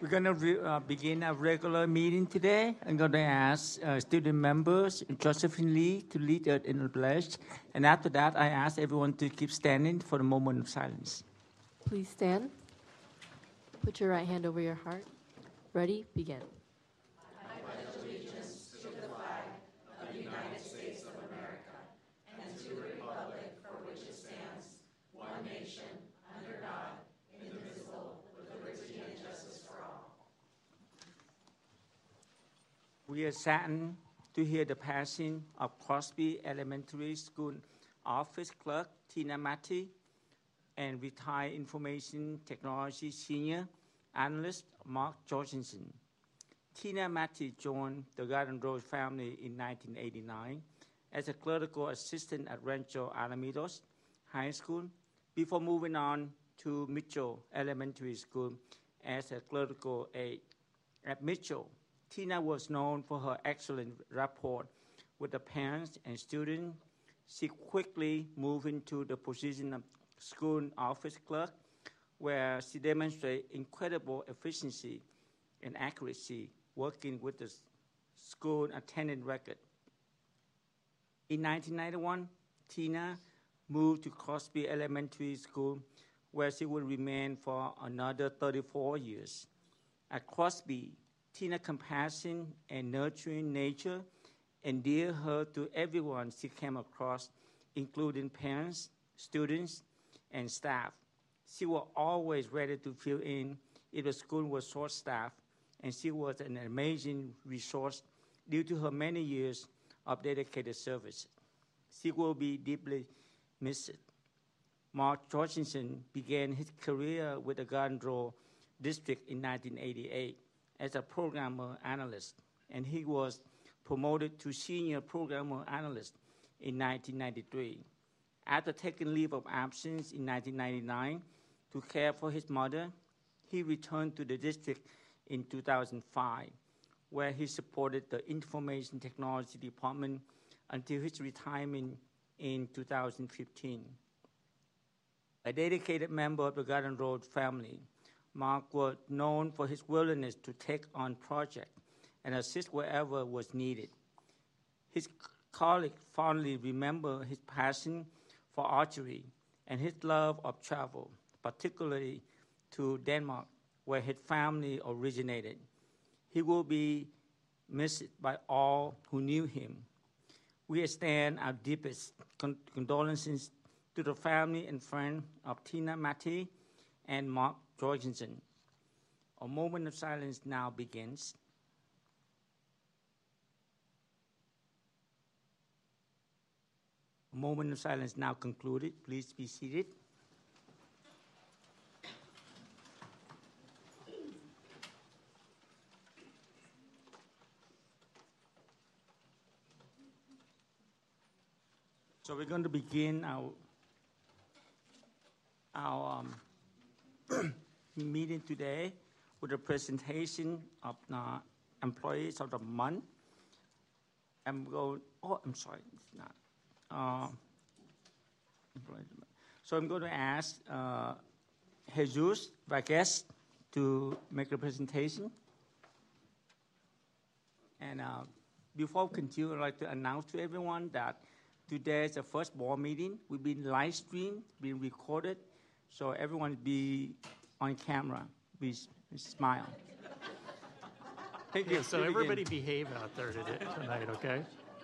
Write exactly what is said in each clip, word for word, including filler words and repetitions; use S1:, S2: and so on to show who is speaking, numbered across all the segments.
S1: We're going to uh, begin a regular meeting today. I'm going to ask uh, student members, Josephine Lee, to lead us in the pledge. And after that, I ask everyone to keep standing for a moment of silence.
S2: Please stand. Put your right hand over your heart. Ready? Begin.
S3: I pledge allegiance to the flag of the United States of America and to the republic for which it stands, one nation, under God, indivisible, with liberty and justice for all.
S1: We are saddened to hear the passing of Crosby Elementary School office clerk Tina Matty and retired information technology senior analyst Mark Jorgensen. Tina Matty joined the Garden Road family in nineteen eighty-nine as a clerical assistant at Rancho Alamitos High School before moving on to Mitchell Elementary School as a clerical aide. At Mitchell, Tina was known for her excellent rapport with the parents and students. She quickly moved into the position of school office clerk, where she demonstrated incredible efficiency and accuracy working with the school attendance record. In nineteen ninety-one, Tina moved to Crosby Elementary School, where she would remain for another thirty-four years. At Crosby, Tina's compassion and nurturing nature endeared her to everyone she came across, including parents, students, and staff. She was always ready to fill in if the school was short-staffed, and she was an amazing resource due to her many years of dedicated service. She will be deeply missed. Mark Jorgensen began his career with the Garden Road District in nineteen eighty-eight as a programmer analyst, and he was promoted to senior programmer analyst in nineteen ninety-three. After taking leave of absence in nineteen ninety-nine to care for his mother, he returned to the district in two thousand five, where he supported the Information Technology Department until his retirement in two thousand fifteen. A dedicated member of the Garden Road family, Mark was known for his willingness to take on projects and assist wherever was needed. His colleagues fondly remember his passion for archery and his love of travel, particularly to Denmark, where his family originated. He will be missed by all who knew him. We extend our deepest con- condolences to the family and friends of Tina Matty and Mark Jorgensen. A moment of silence now begins. A moment of silence now concluded. Please be seated. So we're going to begin our, our um, meeting today with a presentation of the employees of the month. I'm going, oh, I'm sorry, it's not. Uh, so I'm going to ask uh, Jesus Vargas to make a presentation. And uh, before we continue, I'd like to announce to everyone that today is the first board meeting. We've been live streamed, being recorded, so everyone be on camera. Please smile. Thank you.
S4: Yeah, so everybody behave out there today, tonight, okay?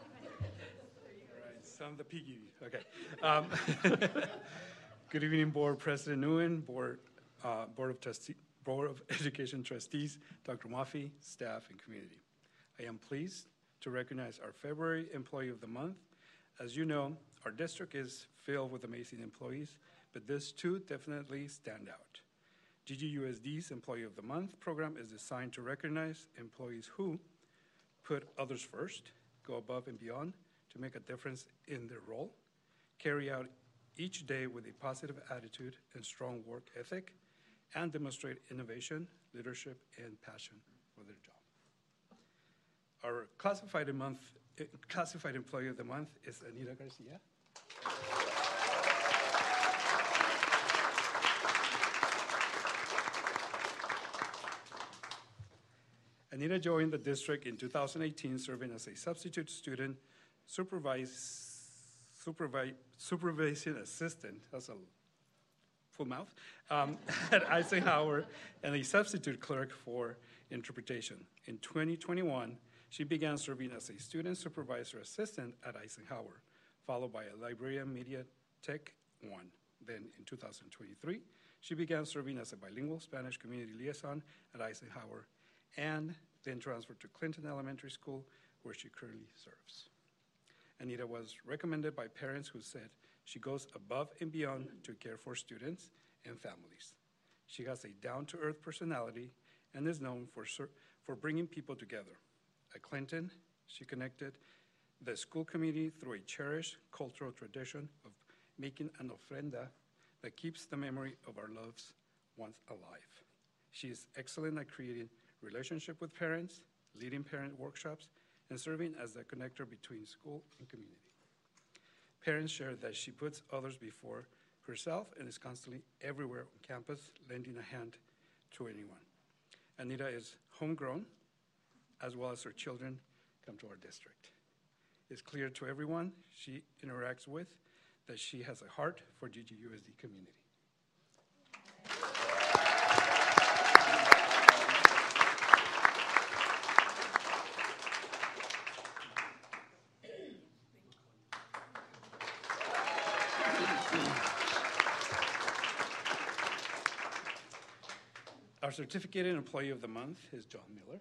S5: I'm the piggy. Okay. Um, good evening, Board President Nguyen, Board uh, Board of Trustee, Board of Education Trustees, Doctor Mafi, staff, and community. I am pleased to recognize our February Employee of the Month. As you know, our district is filled with amazing employees, but this two definitely stand out. G G U S D's Employee of the Month program is designed to recognize employees who put others first, go above and beyond, to make a difference in their role, carry out each day with a positive attitude and strong work ethic, and demonstrate innovation, leadership, and passion for their job. Our classified month, classified employee of the month is Anita Garcia. Anita joined the district in two thousand eighteen, serving as a substitute student supervise, supervise, supervision assistant, that's a full mouth, um, at Eisenhower, and a substitute clerk for interpretation. In twenty twenty-one, she began serving as a student supervisor assistant at Eisenhower, followed by a librarian media tech one. Then in two thousand twenty-three, she began serving as a bilingual Spanish community liaison at Eisenhower, and then transferred to Clinton Elementary School, where she currently serves. Anita was recommended by parents who said she goes above and beyond to care for students and families. She has a down-to-earth personality and is known for, for bringing people together. At Clinton, she connected the school community through a cherished cultural tradition of making an ofrenda that keeps the memory of our loved ones alive. She is excellent at creating relationship with parents, leading parent workshops, and serving as the connector between school and community. Parents share that she puts others before herself and is constantly everywhere on campus, lending a hand to anyone. Anita is homegrown, as well as her children come to our district. It's clear to everyone she interacts with that she has a heart for G G U S D community. Our certificated employee of the month is John Miller.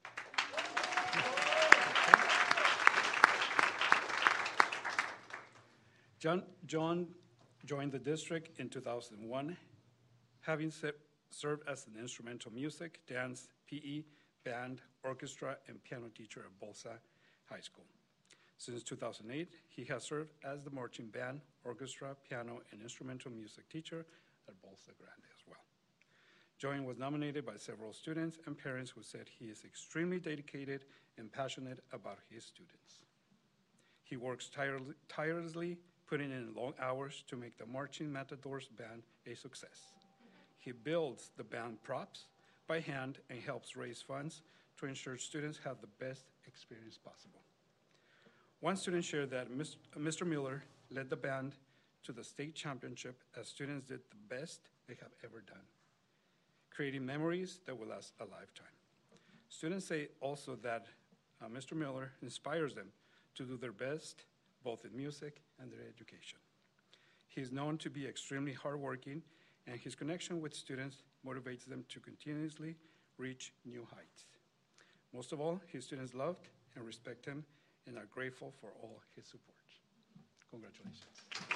S5: John, John joined the district in two thousand one, having se- served as an instrumental music, dance, P E, band, orchestra, and piano teacher at Bolsa High School. Since two thousand eight, he has served as the marching band, orchestra, piano, and instrumental music teacher at Bolsa Grande as well. John was nominated by several students and parents who said he is extremely dedicated and passionate about his students. He works tire- tirelessly, putting in long hours to make the Marching Matadors band a success. He builds the band props by hand and helps raise funds to ensure students have the best experience possible. One student shared that Mister Miller led the band to the state championship as students did the best they have ever done, creating memories that will last a lifetime. Students say also that uh, Mister Miller inspires them to do their best, both in music and their education. He is known to be extremely hardworking, and his connection with students motivates them to continuously reach new heights. Most of all, his students loved and respect him and are grateful for all his support. Congratulations.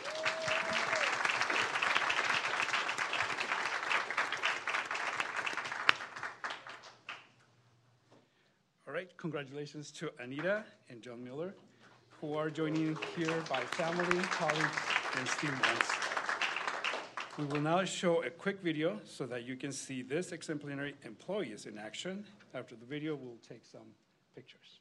S5: All right, congratulations to Anita and John Miller, who are joining here by family, colleagues, and students. We will now show a quick video so that you can see this exemplary employees in action. After the video, we'll take some pictures.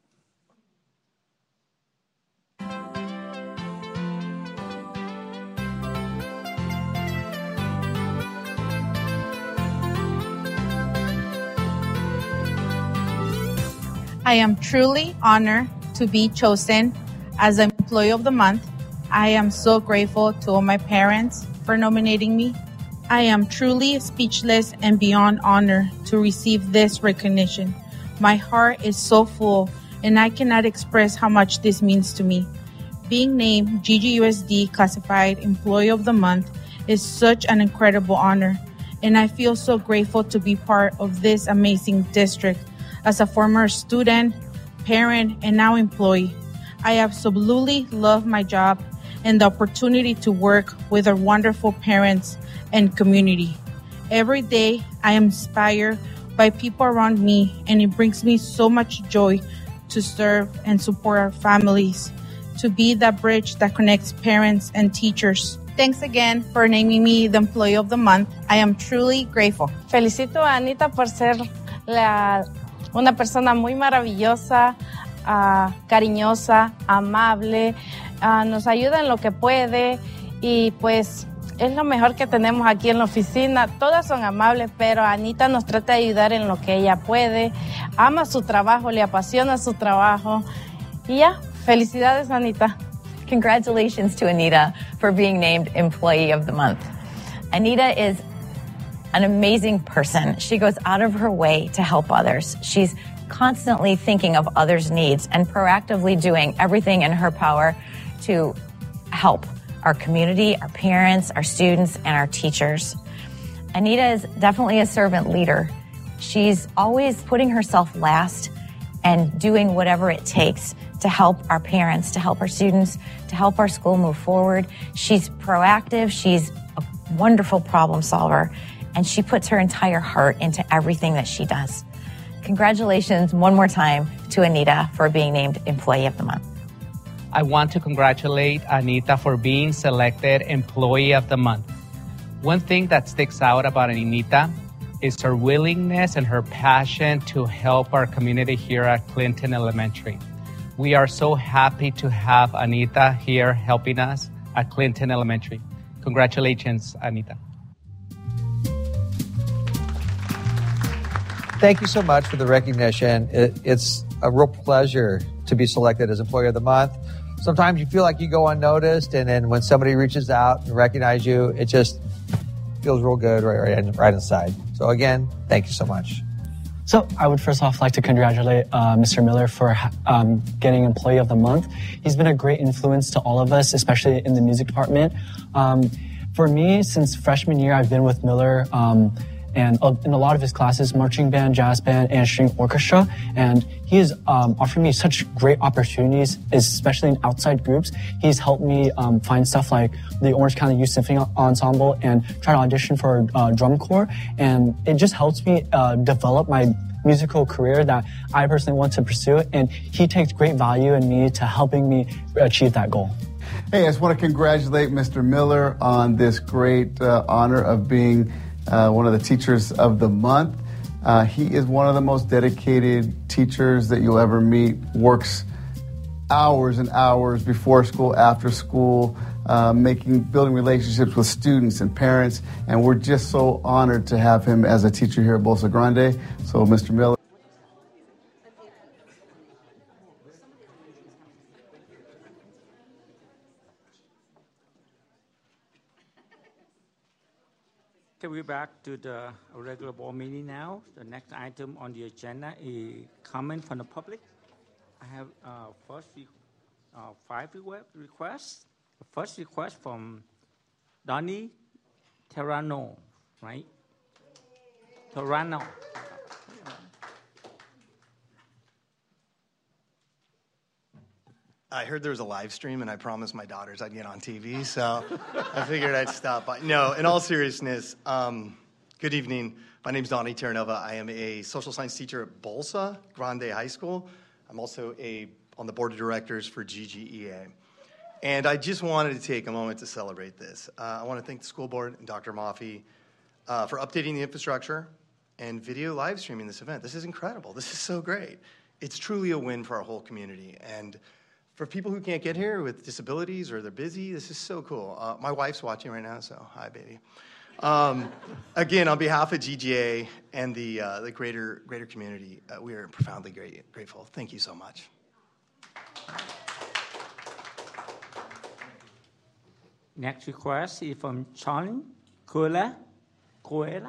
S6: I am truly honored to be chosen as Employee of the Month. I am so grateful to all my parents for nominating me. I am truly speechless and beyond honored to receive this recognition. My heart is so full, and I cannot express how much this means to me. Being named G G U S D Classified Employee of the Month is such an incredible honor, and I feel so grateful to be part of this amazing district. As a former student, parent, and now employee, I absolutely love my job and the opportunity to work with our wonderful parents and community. Every day, I am inspired by people around me, and it brings me so much joy to serve and support our families, to be that bridge that connects parents and teachers. Thanks again for naming me the Employee of the Month. I am truly grateful.
S7: Felicito a Anita por ser la, una persona muy maravillosa, uh, cariñosa, amable, uh, nos ayuda en lo que puede y pues es lo mejor que tenemos aquí en la oficina. Todas son amables, pero Anita nos trata de ayudar en lo que ella puede. Ama su trabajo, le apasiona su trabajo. Y ya, felicidades, Anita.
S8: Congratulations to Anita for being named Employee of the Month. Anita is an amazing person. She goes out of her way to help others. She's constantly thinking of others' needs and proactively doing everything in her power to help our community, our parents, our students, and our teachers. Anita is definitely a servant leader. She's always putting herself last and doing whatever it takes to help our parents, to help our students, to help our school move forward. She's proactive. She's a wonderful problem solver, and she puts her entire heart into everything that she does. Congratulations one more time to Anita for being named Employee of the Month.
S9: I want to congratulate Anita for being selected Employee of the Month. One thing that sticks out about Anita is her willingness and her passion to help our community here at Clinton Elementary. We are so happy to have Anita here helping us at Clinton Elementary. Congratulations, Anita.
S10: Thank you so much for the recognition. It, it's a real pleasure to be selected as Employee of the Month. Sometimes you feel like you go unnoticed, and then when somebody reaches out and recognizes you, it just feels real good right, right, right inside. So again, thank you so much.
S11: So I would first off like to congratulate uh, Mister Miller for um, getting Employee of the Month. He's been a great influence to all of us, especially in the music department. Um, for me, since freshman year, I've been with Miller um, and uh, in a lot of his classes, marching band, jazz band, and string orchestra. And he has um, offered me such great opportunities, especially in outside groups. He's helped me um, find stuff like the Orange County Youth Symphony Ensemble and try to audition for uh, drum corps. And it just helps me uh, develop my musical career that I personally want to pursue. And he takes great value in me to helping me achieve that goal.
S12: Hey, I just want to congratulate Mister Miller on this great uh, honor of being Uh, one of the Teachers of the Month. Uh, he is one of the most dedicated teachers that you'll ever meet, works hours and hours before school, after school, uh, making, building relationships with students and parents, and we're just so honored to have him as a teacher here at Bolsa Grande. So, Mister Miller.
S1: Okay, we're back to the regular board meeting now. The next item on the agenda is comment from the public. I have uh, first uh, five requests. The first request from Donnie Terrano, right? Terrano.
S13: I heard there was a live stream, and I promised my daughters I'd get on T V, so I figured I'd stop by. No, in all seriousness, um, good evening. My name's Donnie Terranova. I am a social science teacher at Bolsa Grande High School. I'm also a on the board of directors for G G E A. And I just wanted to take a moment to celebrate this. Uh, I want to thank the school board and Doctor Mafi uh, for updating the infrastructure and video live streaming this event. This is incredible. This is so great. It's truly a win for our whole community. And for people who can't get here with disabilities or they're busy, this is so cool. Uh, my wife's watching right now, so hi, baby. Um, again, on behalf of G G A and the uh, the greater greater community, uh, we are profoundly great, grateful. Thank you so much.
S1: Next request is from Charlene Coela. Coela?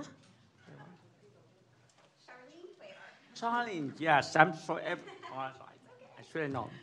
S1: Charlene, yes, I'm for every, oh, I should have known.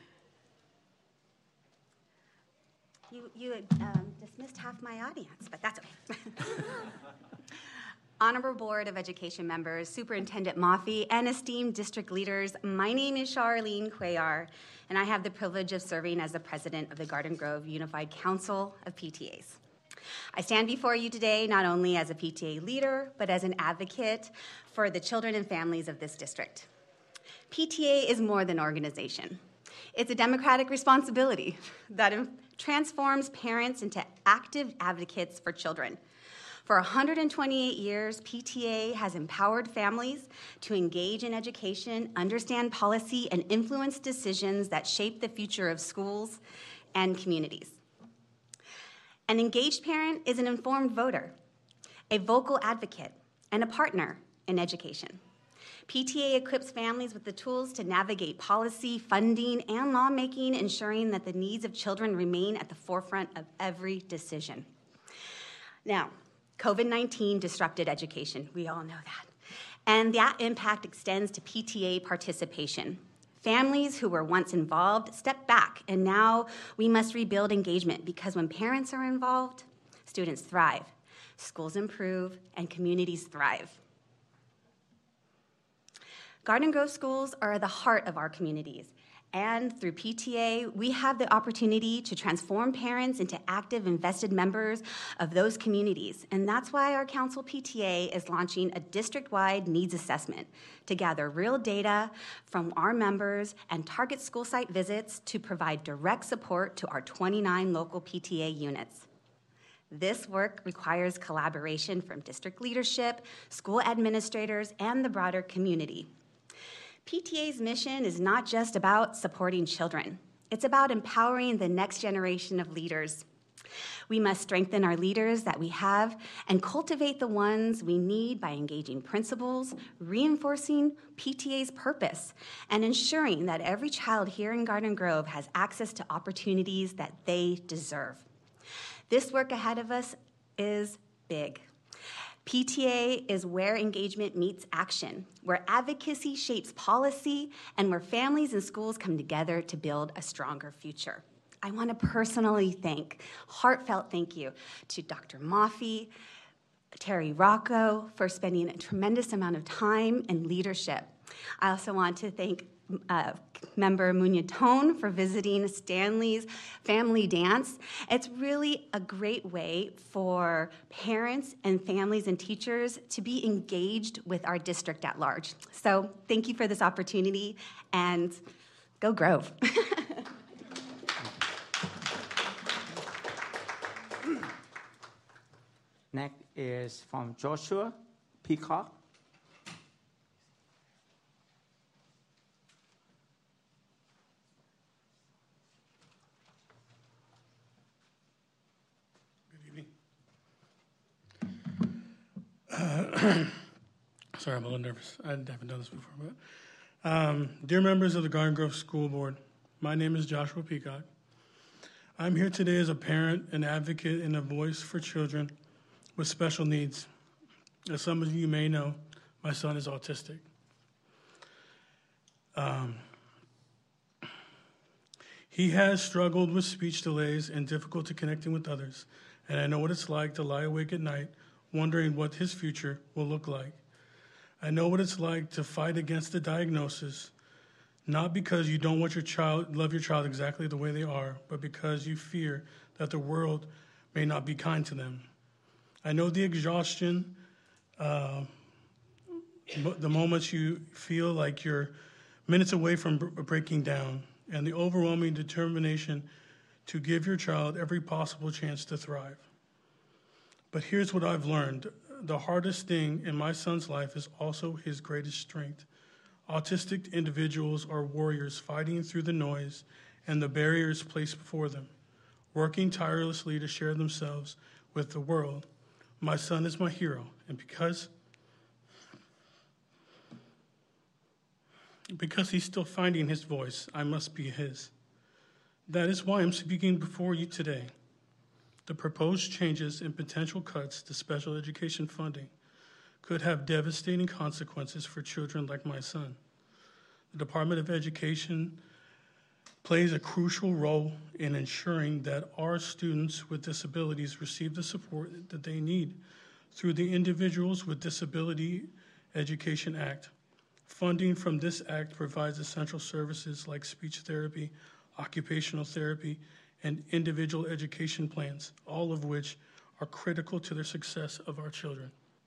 S14: You, you um, dismissed half my audience, but that's okay. Honorable Board of Education members, Superintendent Mafi, and esteemed district leaders, my name is Charlene Cuellar, and I have the privilege of serving as the president of the Garden Grove Unified Council of P T As. I stand before you today not only as a P T A leader, but as an advocate for the children and families of this district. P T A is more than an organization. It's a democratic responsibility that transforms parents into active advocates for children. For one hundred twenty-eight years, P T A has empowered families to engage in education, understand policy, and influence decisions that shape the future of schools and communities. An engaged parent is an informed voter, a vocal advocate, and a partner in education. P T A equips families with the tools to navigate policy, funding, and lawmaking, ensuring that the needs of children remain at the forefront of every decision. Now, COVID nineteen disrupted education. We all know that. And that impact extends to P T A participation. Families who were once involved stepped back, and now we must rebuild engagement because when parents are involved, students thrive, schools improve, and communities thrive. Garden Grove schools are the heart of our communities, and through P T A, we have the opportunity to transform parents into active, invested members of those communities. And that's why our council P T A is launching a district-wide needs assessment to gather real data from our members and target school site visits to provide direct support to our twenty-nine local P T A units. This work requires collaboration from district leadership, school administrators, and the broader community. P T A's mission is not just about supporting children. It's about empowering the next generation of leaders. We must strengthen our leaders that we have and cultivate the ones we need by engaging principals, reinforcing P T A's purpose, and ensuring that every child here in Garden Grove has access to opportunities that they deserve. This work ahead of us is big. P T A is where engagement meets action, where advocacy shapes policy, and where families and schools come together to build a stronger future. I want to personally thank, heartfelt thank you to Doctor Mafi, Terry Rocco for spending a tremendous amount of time and leadership. I also want to thank Uh, member Muñetón for visiting Stanley's Family Dance. It's really a great way for parents and families and teachers to be engaged with our district at large. So thank you for this opportunity, and go Grove.
S1: Next is from Joshua Peacock.
S15: Uh, sorry, I'm a little nervous. I haven't done this before. But, um, dear members of the Garden Grove School Board, my name is Joshua Peacock. I'm here today as a parent, an advocate, and a voice for children with special needs. As some of you may know, my son is autistic. Um, he has struggled with speech delays and difficulty connecting with others, and I know what it's like to lie awake at night wondering what his future will look like. I know what it's like to fight against the diagnosis, not because you don't want your child, love your child exactly the way they are, but because you fear that the world may not be kind to them. I know the exhaustion, uh, the moments you feel like you're minutes away from breaking down, and the overwhelming determination to give your child every possible chance to thrive. But here's what I've learned. The hardest thing in my son's life is also his greatest strength. Autistic individuals are warriors fighting through the noise and the barriers placed before them, working tirelessly to share themselves with the world. My son is my hero, and because, because he's still finding his voice, I must be his. That is why I'm speaking before you today. The proposed changes and potential cuts to special education funding could have devastating consequences for children like my son. The Department of Education plays a crucial role in ensuring that our students with disabilities receive the support that they need through the Individuals with Disability Education Act. Funding from this act provides essential services like speech therapy, occupational therapy, and individual education plans, all of which are critical to the success of our children.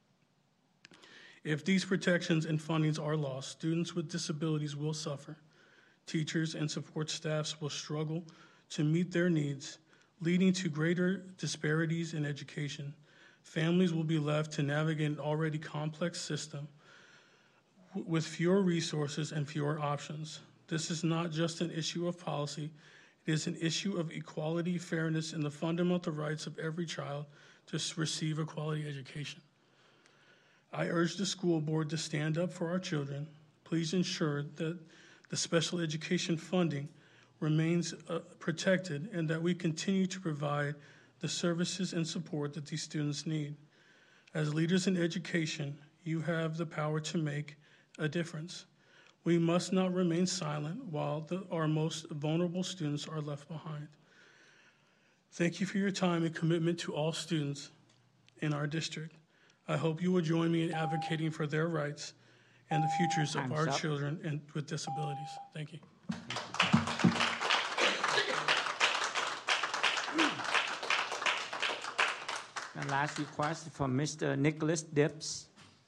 S15: If these protections and fundings are lost, students with disabilities will suffer. Teachers and support staffs will struggle to meet their needs, leading to greater disparities in education. Families will be left to navigate an already complex system with fewer resources and fewer options. This is not just an issue of policy, It is an issue of equality, fairness, and the fundamental rights of every child to receive a quality education. I urge the school board to stand up for our children. Please ensure that the special education funding remains uh, protected and that we continue to provide the services and support that these students need. As leaders in education, you have the power to make a difference. We must not remain silent while the, our most vulnerable students are left behind. Thank you for your time and commitment to all students in our district. I hope you will join me in advocating for their rights and the futures of
S1: Time's
S15: our
S1: up.
S15: children and with disabilities. Thank you.
S1: And last request from Mister Nicholas Dibbs.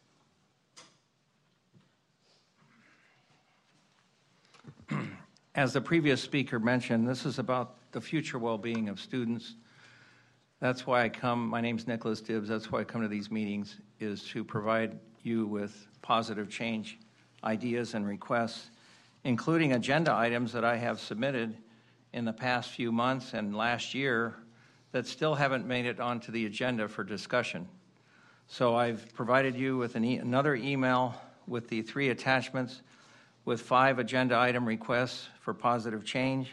S16: As the previous speaker mentioned, this is about the future well-being of students. That's why I come. My name's Nicholas Dibbs. That's why I come to these meetings, is to provide you with positive change ideas and requests, including agenda items that I have submitted in the past few months and last year that still haven't made it onto the agenda for discussion. So I've provided you with an e- another email with the three attachments with five agenda item requests for positive change.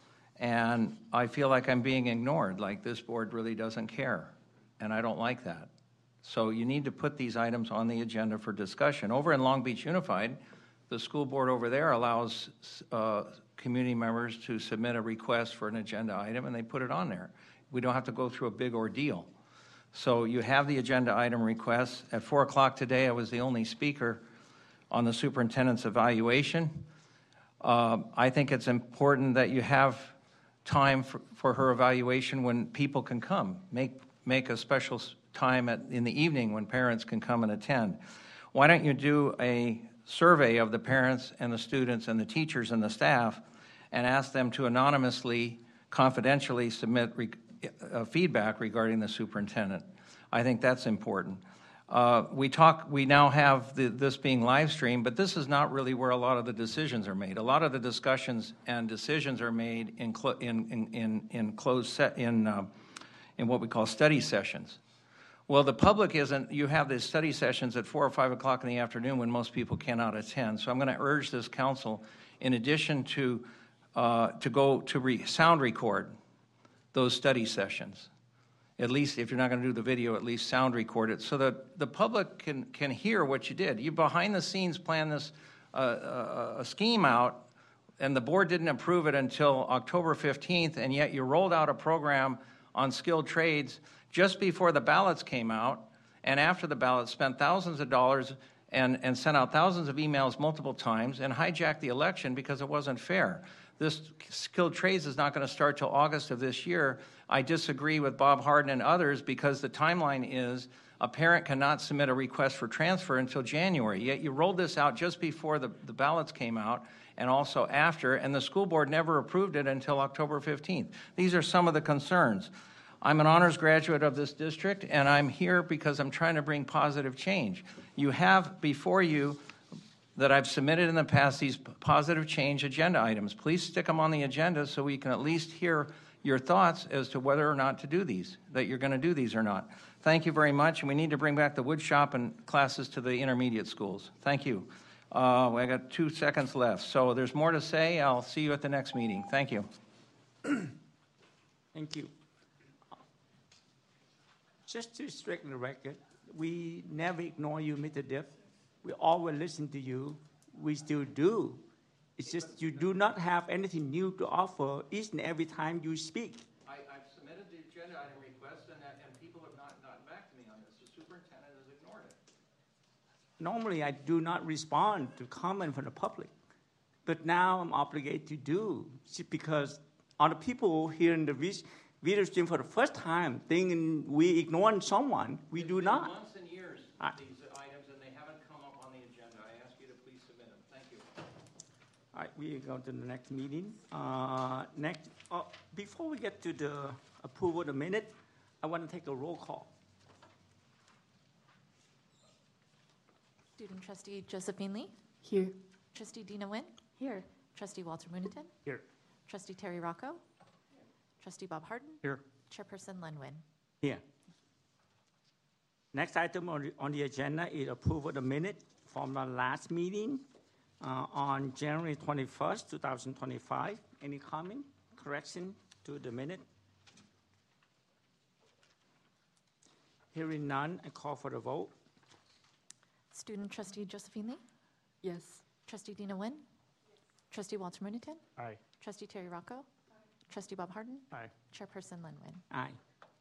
S16: And I feel like I'm being ignored, like this board really doesn't care. And I don't like that. So you need to put these items on the agenda for discussion. Over in Long Beach Unified, the school board over there allows uh, community members to submit a request for an agenda item, and they put it on there. We don't have to go through a big ordeal. So you have the agenda item requests. At four o'clock today, I was the only speaker on the superintendent's evaluation. Uh, I think it's important that you have time for, for her evaluation when people can come. Make, make a special time at, in the evening when parents can come and attend. Why don't you do a survey of the parents and the students and the teachers and the staff and ask them to anonymously, confidentially submit re- uh, feedback regarding the superintendent? I think that's important. Uh, we talk. We now have the, this being live streamed, but this is not really where a lot of the decisions are made. A lot of the discussions and decisions are made in clo- in, in in in closed set in uh, in what we call study sessions. Well, the public isn't. You have these study sessions at four or five o'clock in the afternoon when most people cannot attend. So I'm going to urge this council, in addition to uh, to go to re- sound record those study sessions. At least if you're not going to do the video, at least sound record it so that the public can, can hear what you did. You behind the scenes planned this uh, uh, a scheme out, and the board didn't approve it until October fifteenth, and yet you rolled out a program on skilled trades just before the ballots came out, and after the ballots spent thousands of dollars and, and sent out thousands of emails multiple times and hijacked the election because it wasn't fair. This skilled trades is not going to start till August of this year. I disagree with Bob Harden and others because the timeline is a parent cannot submit a request for transfer until January. Yet you rolled this out just before the, the ballots came out and also after, and the school board never approved it until October fifteenth. These are some of the concerns. I'm an honors graduate of this district, and I'm here because I'm trying to bring positive change. You have before you that I've submitted in the past these positive change agenda items. Please stick them on the agenda so we can at least hear your thoughts as to whether or not to do these, that you're going to do these or not. Thank you very much, and we need to bring back the wood shop and classes to the intermediate schools. Thank you. Uh, I got two seconds left, so there's more to say. I'll see you at the next meeting. Thank you.
S1: Thank you. Just to straighten the record, we never ignore you, Mister Dibb. We always listen to you. We still do. It's just you do not have anything new to offer each and every time you speak.
S16: I, I've submitted the agenda item request, and, and people have not gotten back to me on this. The superintendent has ignored it.
S1: Normally, I do not respond to comment from the public, but now I'm obligated to do because other people hearing the video stream for the first time thinking we ignoring someone. We
S16: it's
S1: do
S16: been
S1: not.
S16: Months and years,
S1: I,
S16: these items, and they haven't come up on the agenda. I ask you to please submit them. Thank you.
S1: All right, we go to the next meeting. Uh, next, uh, before we get to the approval of the minute, I want to take a roll call.
S3: Student Trustee Josephine Lee.
S2: Here.
S3: Trustee Dina Nguyen. Here. Trustee Walter Moonington.
S1: Here.
S3: Trustee Terry Rocco? Trustee Bob Harden?
S4: Here.
S3: Chairperson Len Nguyen?
S1: Here. Next item on the, on the agenda is approval of the minute from the last meeting uh, on January twenty-first, two thousand twenty-five. Any comment, correction to the minute? Hearing none, I call for the vote.
S3: Student Trustee Josephine Lee?
S2: Yes.
S3: Trustee Dina Nguyen? Trustee Walter Munitin?
S4: Aye.
S3: Trustee Terry Rocco? Trustee Bob Harden?
S4: Aye.
S3: Chairperson Len Nguyen?
S1: Aye.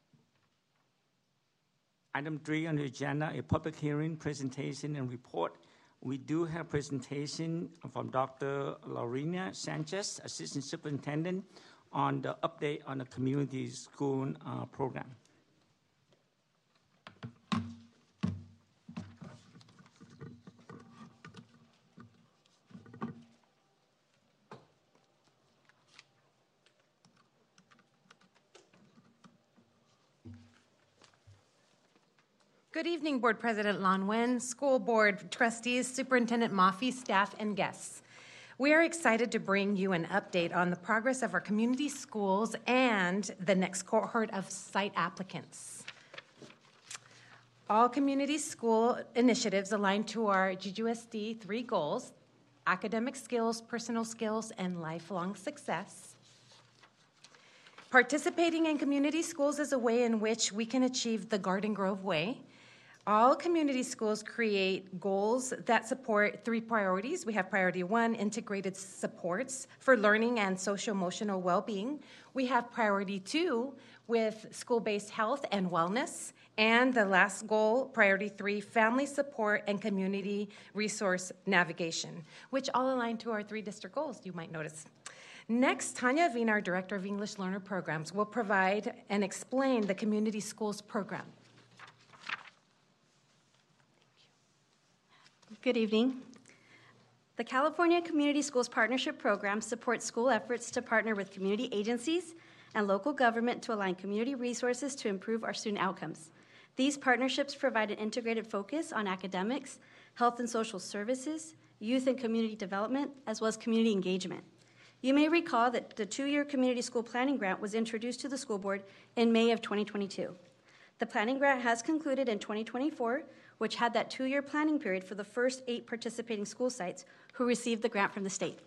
S1: Item three on the agenda, a public hearing, presentation, and report. We do have presentation from Doctor Lorena Sanchez, Assistant Superintendent, on the update on the community school uh, program.
S17: Good evening, Board President Lan Nguyen, School Board Trustees, Superintendent Mafi, staff, and guests. We are excited to bring you an update on the progress of our community schools and the next cohort of site applicants. All community school initiatives align to our G G U S D three goals: academic skills, personal skills, and lifelong success. Participating in community schools is a way in which we can achieve the Garden Grove Way. All community schools create goals that support three priorities. We have priority one, integrated supports for learning and social-emotional well-being. We have priority two with school-based health and wellness. And the last goal, priority three, family support and community resource navigation, which all align to our three district goals, you might notice. Next, Tanya Avina, our Director of English Learner Programs, will provide and explain the community schools program.
S18: Good evening. The California Community Schools Partnership Program supports school efforts to partner with community agencies and local government to align community resources to improve our student outcomes. These partnerships provide an integrated focus on academics, health and social services, youth and community development, as well as community engagement. You may recall that the two-year community school planning grant was introduced to the school board in May of twenty twenty-two. The planning grant has concluded in twenty twenty-four, which had that two-year planning period for the first eight participating school sites who received the grant from the state.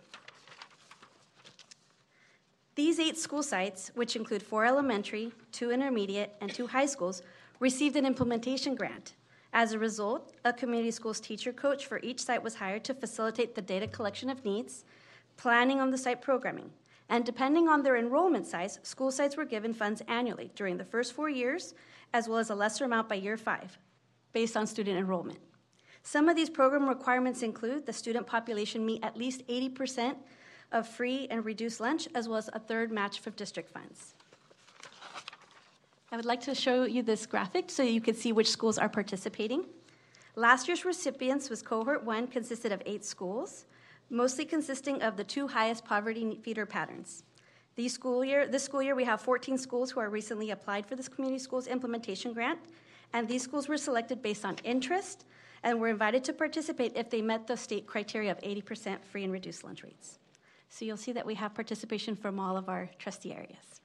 S18: These eight school sites, which include four elementary, two intermediate, and two high schools, received an implementation grant. As a result, a community schools teacher coach for each site was hired to facilitate the data collection of needs, planning on the site programming, and depending on their enrollment size, school sites were given funds annually during the first four years, as well as a lesser amount by year five, based on student enrollment. Some of these program requirements include the student population meet at least eighty percent of free and reduced lunch, as well as a third match for district funds. I would like to show you this graphic so you can see which schools are participating. Last year's recipients was cohort one, consisted of eight schools, mostly consisting of the two highest poverty feeder patterns. These school year, this school year, we have fourteen schools who are recently applied for this community schools implementation grant, and these schools were selected based on interest and were invited to participate if they met the state criteria of eighty percent free and reduced lunch rates. So you'll see that we have participation from all of our trustee areas.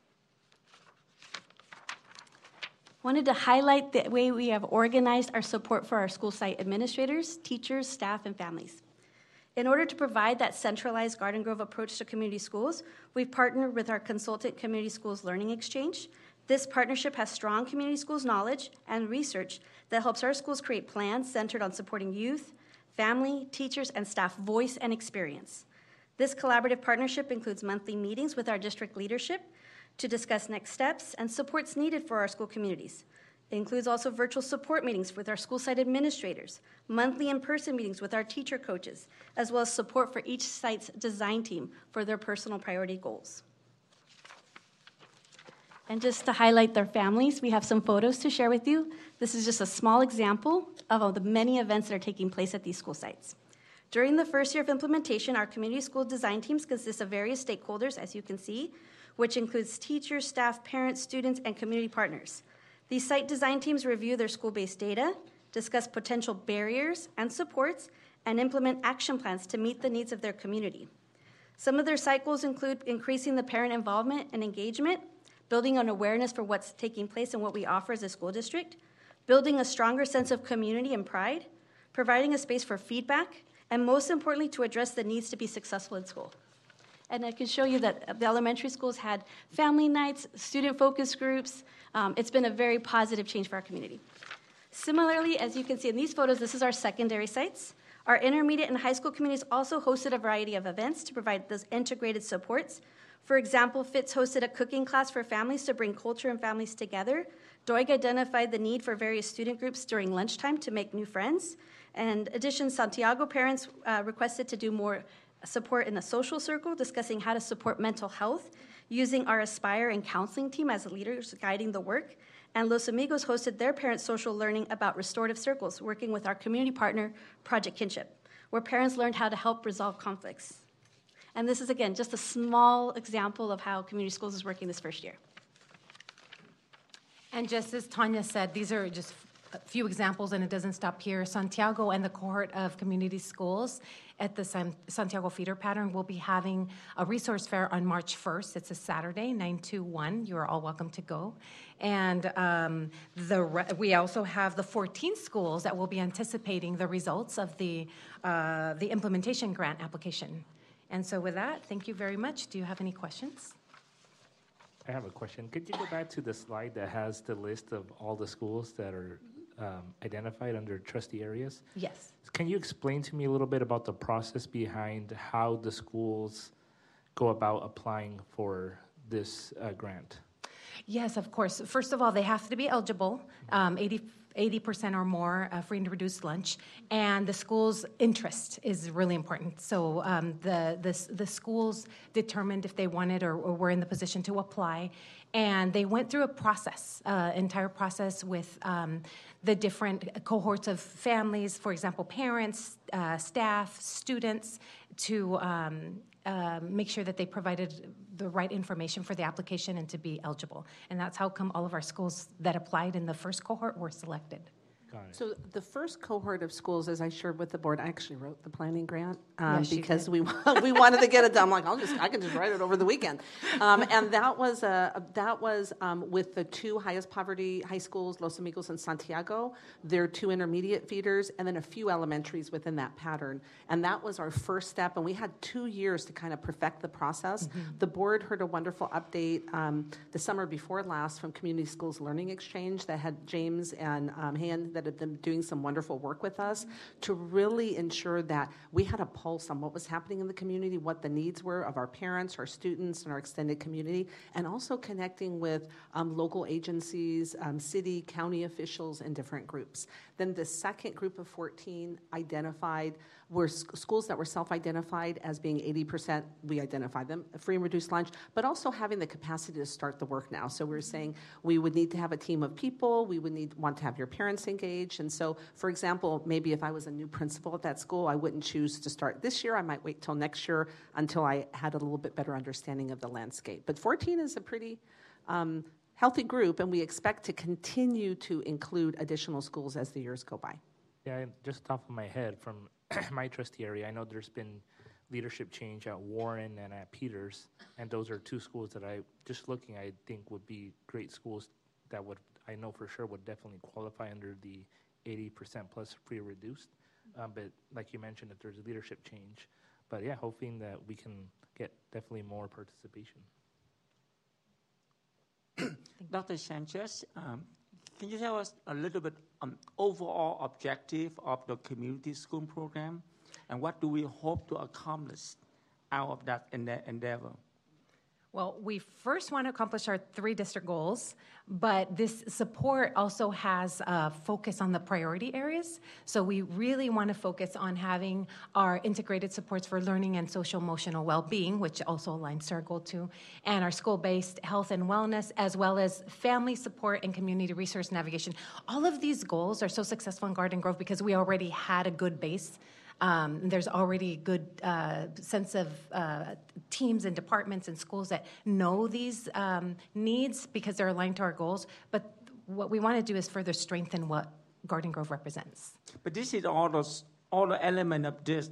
S18: Wanted to highlight the way we have organized our support for our school site administrators, teachers, staff, and families. In order to provide that centralized Garden Grove approach to community schools, we've partnered with our consultant Community Schools Learning Exchange. This partnership has strong community schools knowledge and research that helps our schools create plans centered on supporting youth, family, teachers, and staff voice and experience. This collaborative partnership includes monthly meetings with our district leadership to discuss next steps and supports needed for our school communities. It includes also virtual support meetings with our school site administrators, monthly in-person meetings with our teacher coaches, as well as support for each site's design team for their personal priority goals. And just to highlight their families, we have some photos to share with you. This is just a small example of the many events that are taking place at these school sites. During the first year of implementation, our community school design teams consist of various stakeholders, as you can see, which includes teachers, staff, parents, students, and community partners. These site design teams review their school-based data, discuss potential barriers and supports, and implement action plans to meet the needs of their community. Some of their site goals include increasing the parent involvement and engagement, building on awareness for what's taking place and what we offer as a school district, building a stronger sense of community and pride, providing a space for feedback, and most importantly, to address the needs to be successful in school. And I can show you that the elementary schools had family nights, student focus groups. Um, it's been a very positive change for our community. Similarly, as you can see in these photos, this is our secondary sites. Our intermediate and high school communities also hosted a variety of events to provide those integrated supports. For example, Fitz hosted a cooking class for families to bring culture and families together. D O I G identified the need for various student groups during lunchtime to make new friends. And in addition, Santiago parents uh, requested to do more support in the social circle, discussing how to support mental health, using our Aspire and counseling team as leaders guiding the work. And Los Amigos hosted their parents' social learning about restorative circles, working with our community partner, Project Kinship, where parents learned how to help resolve conflicts. And this is, again, just a small example of how community schools is working this first year.
S17: And just as Tanya said, these are just a few examples, and it doesn't stop here. Santiago and the cohort of community schools at the San Santiago feeder pattern will be having a resource fair on March first. It's a Saturday, nine to one. You are all welcome to go. And um, the re- we also have the fourteen schools that will be anticipating the results of the, uh, the implementation grant application. And so with that, thank you very much. Do you have any questions?
S19: I have a question. Could you go back to the slide that has the list of all the schools that are um, identified under trustee areas?
S17: Yes.
S19: Can you explain to me a little bit about the process behind how the schools go about applying for this uh, grant?
S17: Yes, of course. First of all, they have to be eligible, um, eighty percent or more uh, free and reduced lunch, and the school's interest is really important. So um, the, the the schools determined if they wanted or, or were in the position to apply, and they went through a process, uh, entire process with um, the different cohorts of families, for example, parents, uh, staff, students, to um, uh, make sure that they provided the right information for the application and to be eligible. And that's how come all of our schools that applied in the first cohort were selected.
S20: So the first cohort of schools, as I shared with the board, I actually wrote the planning grant um,
S17: Yes, you
S20: because
S17: did.
S20: we we wanted to get it done. I'm like, I'll just I can just write it over the weekend, um, and that was a that was um, with the two highest poverty high schools, Los Amigos and Santiago. Their two intermediate feeders, and then a few elementaries within that pattern. And that was our first step. And we had two years to kind of perfect the process.
S17: Mm-hmm.
S20: The board heard a wonderful update um, the summer before last from Community Schools Learning Exchange that had James and um, Han that had been doing some wonderful work with us to really ensure that we had a pulse on what was happening in the community, what the needs were of our parents, our students, and our extended community, and also connecting with um, local agencies, um, city, county officials, and different groups. Then the second group of fourteen identified were sc- schools that were self-identified as being eighty percent, we identified them, free and reduced lunch, but also having the capacity to start the work now. So we were saying we would need to have a team of people, we would need want to have your parents engaged. And so, for example, maybe if I was a new principal at that school, I wouldn't choose to start this year. I might wait till next year until I had a little bit better understanding of the landscape. But fourteen is a pretty um, healthy group, and we expect to continue to include additional schools as the years go by.
S19: Yeah, and just off of my head, from my trustee area, I know there's been leadership change at Warren and at Peters, and those are two schools that I, just looking, I think would be great schools that would, I know for sure, would definitely qualify under the eighty percent plus free reduced. Um, but like you mentioned, if there's a leadership change. But yeah, hoping that we can get definitely more participation.
S1: Doctor Sanchez, um, can you tell us a little bit um, overall objective of the community school program, and what do we hope to accomplish out of that endeavor?
S17: Well, we first want to accomplish our three district goals, but this support also has a focus on the priority areas. So we really want to focus on having our integrated supports for learning and social emotional well-being, which also aligns to our goal two, and our school-based health and wellness, as well as family support and community resource navigation. All of these goals are so successful in Garden Grove because we already had a good base. Um, there's already a good uh, sense of uh, teams and departments and schools that know these um, needs because they're aligned to our goals. But what we want to do is further strengthen what Garden Grove represents.
S1: But this is all those all the element of this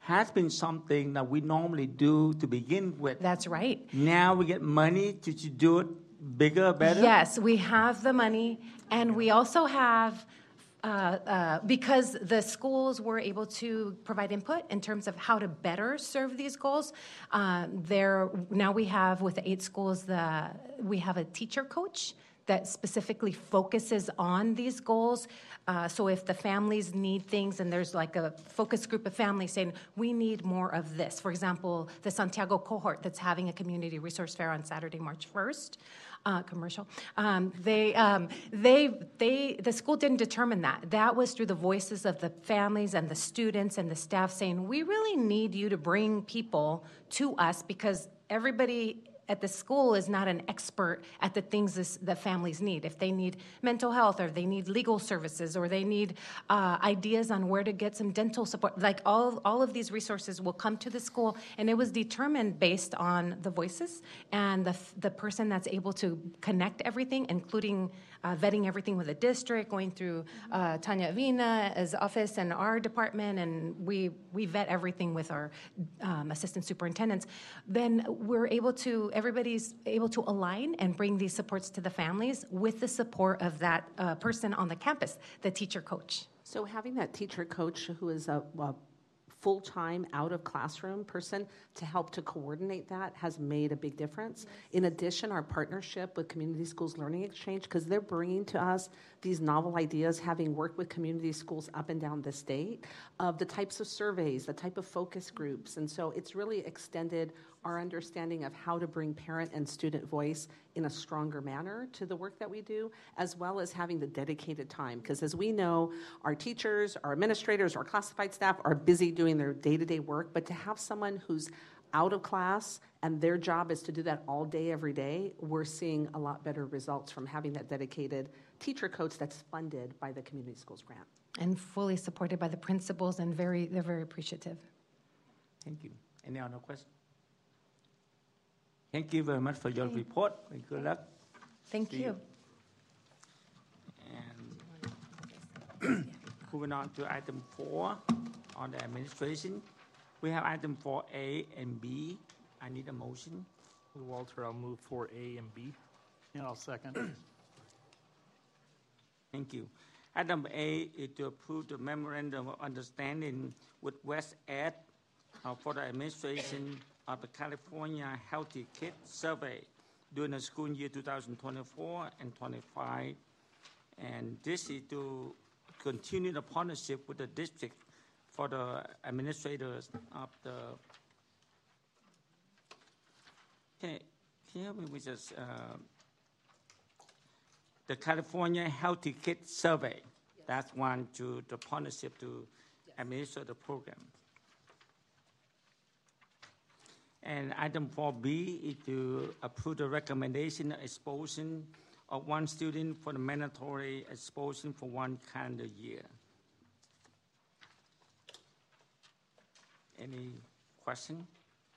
S1: has been something that we normally do to begin with.
S17: That's right.
S1: Now we get money to, to do it bigger, better?
S17: Yes, we have the money, and we also have, uh, uh, because the schools were able to provide input in terms of how to better serve these goals. Uh, there now we have with the eight schools, the we have a teacher coach that specifically focuses on these goals. Uh, so if the families need things and there's like a focus group of families saying, we need more of this. For example, the Santiago cohort that's having a community resource fair on Saturday, March first, uh, commercial, um, they, um, they, they, the school didn't determine that. That was through the voices of the families and the students and the staff saying, we really need you to bring people to us because everybody at the school is not an expert at the things this, that families need. If they need mental health or they need legal services or they need uh, ideas on where to get some dental support, like all, all of these resources will come to the school, and it was determined based on the voices and the, the person that's able to connect everything, including uh, vetting everything with the district, going through uh, Tanya Avina's office and our department, and we, we vet everything with our um, assistant superintendents. Then we're able to, everybody's able to align and bring these supports to the families with the support of that uh, person on the campus, the teacher coach.
S20: So having that teacher coach who is a, a full-time out-of-classroom person to help to coordinate that has made a big difference. In addition, our partnership with Community Schools Learning Exchange, because they're bringing to us these novel ideas, having worked with community schools up and down the state, of the types of surveys, the type of focus groups. And so it's really extended our understanding of how to bring parent and student voice in a stronger manner to the work that we do, as well as having the dedicated time. Because as we know, our teachers, our administrators, our classified staff are busy doing their day-to-day work, but to have someone who's out of class and their job is to do that all day, every day, we're seeing a lot better results from having that dedicated teacher coach that's funded by the Community Schools Grant.
S17: And fully supported by the principals, and very, they're very appreciative.
S1: Thank you. Any other questions? Thank you very much for your report. Good luck.
S17: Thank
S1: See
S17: you.
S1: And moving on to item four on the administration. We have item four A and B. I need a motion.
S19: Walter, I'll move four A and B.
S4: Yeah, I'll second.
S1: Thank you. Item A is to approve the memorandum of understanding with West Ed uh, for the administration of the California Healthy Kids Survey during the school year two thousand twenty-four and twenty-five. And this is to continue the partnership with the district for the administrators of the, can you, can you help me with this, uh, the California Healthy Kids Survey. Yes. That's one to the partnership to yes. administer the program. And item four B is to approve the recommendation of expulsion of one student for the mandatory expulsion for one calendar year. Any question?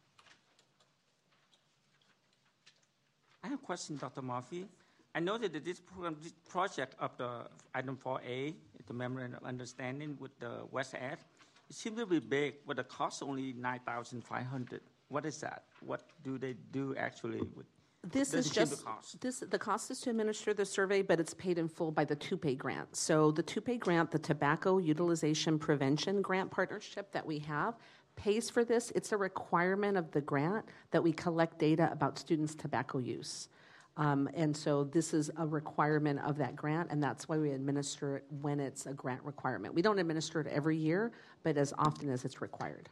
S1: I have a question, Doctor Murphy. I noted that this program, this project of the item four A, the memorandum of understanding with the West Ed, it seems to be big, but the cost only nine thousand five hundred. What is that? What do they do actually with
S20: This is just
S1: the cost?
S20: This. The cost is to administer the survey, but it's paid in full by the two-pay grant. So the two-pay grant, the Tobacco Utilization Prevention Grant Partnership that we have, pays for this. It's a requirement of the grant that we collect data about students' tobacco use. Um, and so this is a requirement of that grant, and that's why we administer it when it's a grant requirement. We don't administer it every year, but as often as it's required.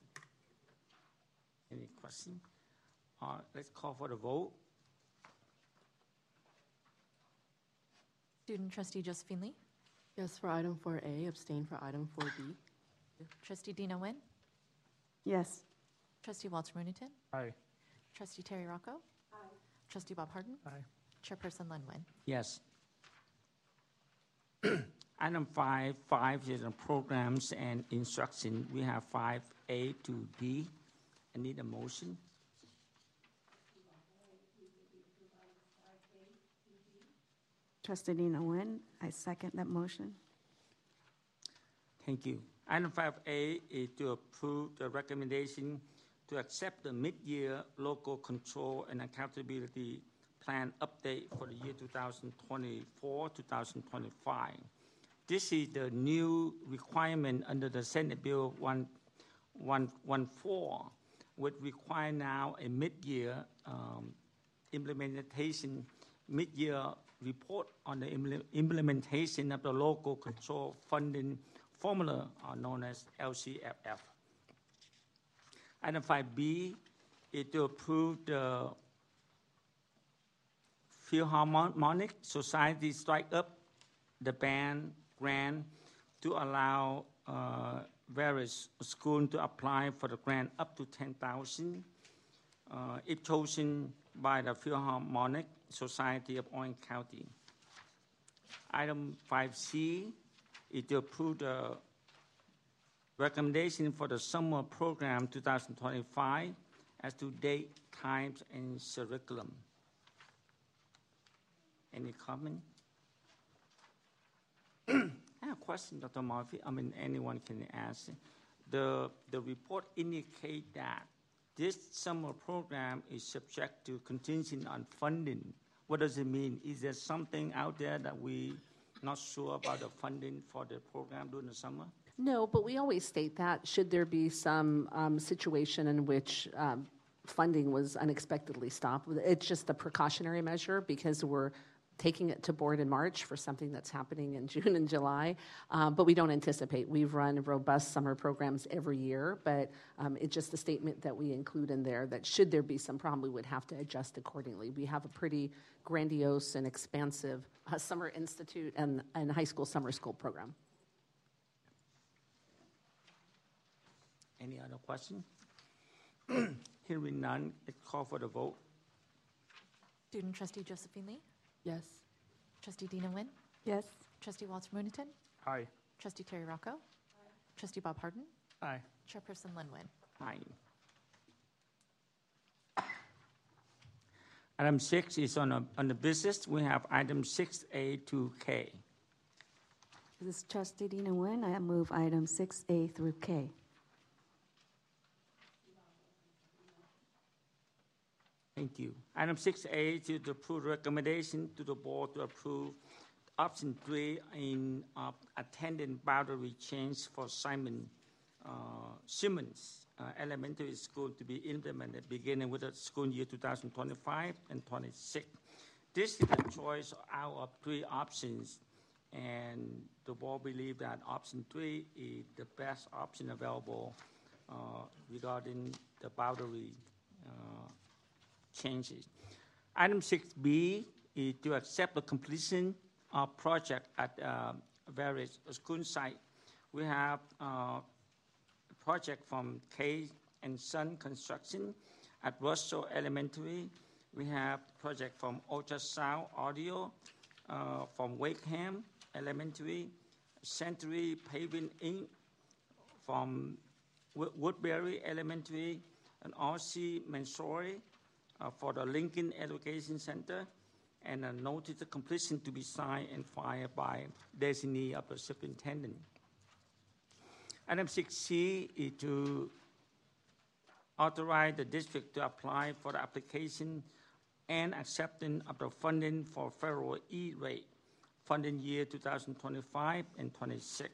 S1: Any question? Uh, let's call for the vote.
S2: Student Trustee Josephine Lee? Yes for item four A, abstain for item four B. Trustee Dina Nguyen?
S3: Yes.
S2: Trustee Walter Munitin?
S19: Aye.
S2: Trustee Terry Rocco? Aye. Trustee Bob Harden?
S19: Aye.
S2: Chairperson Lin Nguyen?
S1: Yes. Item five, five is on programs and instruction. We have five A to D. I need a motion.
S3: Trustee Dina Nguyen, I second that motion.
S1: Thank you. Item five A is to approve the recommendation to accept the mid-year local control and accountability plan update for the year two thousand twenty-four to two thousand twenty-five. This is the new requirement under the Senate Bill one fourteen, which require now a mid-year um, implementation, mid-year report on the impl- implementation of the local control funding formula, uh, known as L C F F. Item five B is to approve the Philharmonic Society Strike Up the Band grant to allow uh, various schools to apply for the grant up to ten thousand dollars uh, if chosen by the Philharmonic Society of Orange County. Item five C is to approve the recommendation for the summer program two thousand twenty-five as to date, times, and curriculum. Any comment? I have a question, Doctor Murphy. I mean, anyone can ask. The, the report indicates that this summer program is subject to contingent on funding. What does it mean? Is there something out there that we not sure about the funding for the program during the summer?
S20: No, but we always state that should there be some um, situation in which um, funding was unexpectedly stopped. It's just a precautionary measure because we're taking it to board in March for something that's happening in June and July, um, but we don't anticipate. We've run robust summer programs every year, but um, it's just a statement that we include in there that should there be some problem, we would have to adjust accordingly. We have a pretty grandiose and expansive uh, summer institute and, and high school summer school program.
S1: Any other question? Hearing none, let's call for the vote.
S21: Student Trustee Josephine Lee?
S2: Yes.
S21: Trustee Dina Nguyen?
S2: Yes.
S21: Trustee Walter Munitin?
S19: Aye.
S21: Trustee Terry Rocco? Aye. Trustee Bob Harden?
S19: Aye.
S21: Chairperson Lin Nguyen?
S1: Aye. Item six is on, a, on the business. We have item six A to K.
S22: This is Trustee Dina Nguyen. I move items six A through K.
S1: Thank you. Item six A is to approve recommendation to the board to approve option three in uh, attendant boundary change for Simon uh, Simmons uh, Elementary School to be implemented beginning with the school year two thousand twenty-five and twenty-six. This is the choice out of three options, and the board believes that option three is the best option available uh, regarding the boundary uh, changes. Item six B is to accept the completion of project at uh, various school sites. We have uh, a project from K and Son Construction at Russell Elementary. We have project from Ultrasound Audio uh, from Wakeham Elementary, Century Paving Incorporated from Woodbury Elementary, and R C Mansouri Uh, for the Lincoln Education Center, and a notice of completion to be signed and filed by designee of the superintendent. Item six C is to authorize the district to apply for the application and acceptance of the funding for federal E-rate funding year two thousand twenty-five and twenty-six.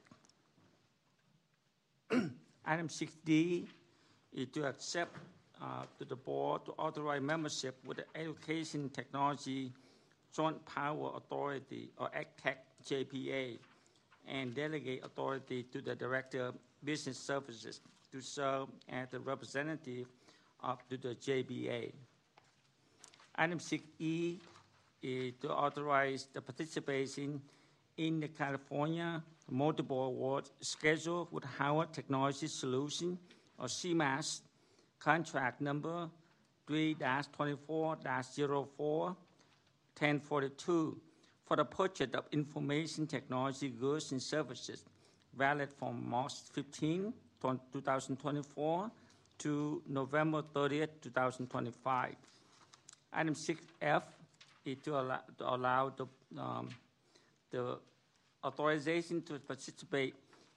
S1: Item six D is to accept Uh, to the board to authorize membership with the Education Technology Joint Power Authority, or E C T E C J P A, and delegate authority to the Director of Business Services to serve as the representative of to the J B A. Item six E is to authorize the participation in the California Multiple Awards schedule with Howard Technology Solution, or C M A S, contract number three dash twenty-four dash zero four ten forty-two for the purchase of information technology goods and services valid from March fifteenth, two thousand twenty-four to November thirtieth, two thousand twenty-five. Item six F is to allow, to allow the, um, the authorization to participate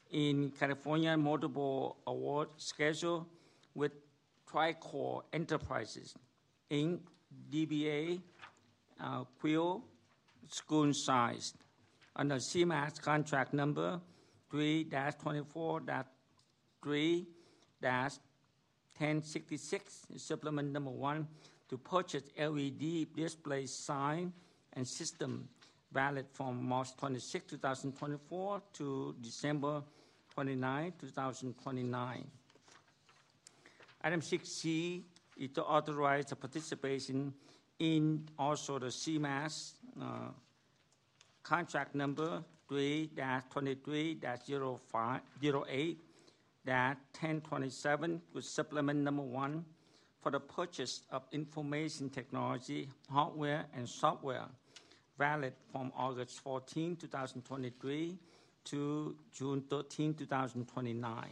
S1: in California multiple award schedule with Tricore Enterprises, Incorporated, D B A, uh, Quill, School Size, under C M A S contract number three dash twenty-four dash three dash ten sixty-six, supplement number one, to purchase L E D display sign and system valid from March twenty-sixth, twenty twenty-four to December twenty-ninth, twenty twenty-nine. Item six C is to authorize the participation in also the C M A S uh, contract number three dash twenty-three dash zero eight dash ten twenty-seven with supplement number one for the purchase of information technology, hardware, and software valid from August fourteenth, twenty twenty-three to June thirteenth, twenty twenty-nine.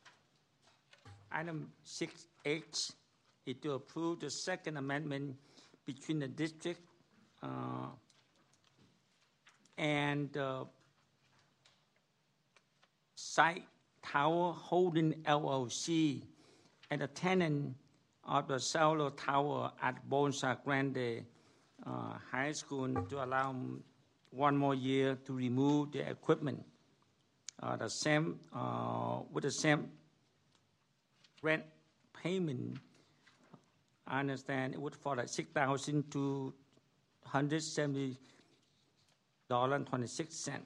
S1: Item six H is to approve the second amendment between the district uh, and uh, Site Tower Holding L L C and the tenant of the cellular tower at Bonsa Grande uh, High School to allow one more year to remove the equipment. Uh, the same uh, with the same rent payment. I understand it would fall at six thousand two hundred seventy dollars and twenty-six cents.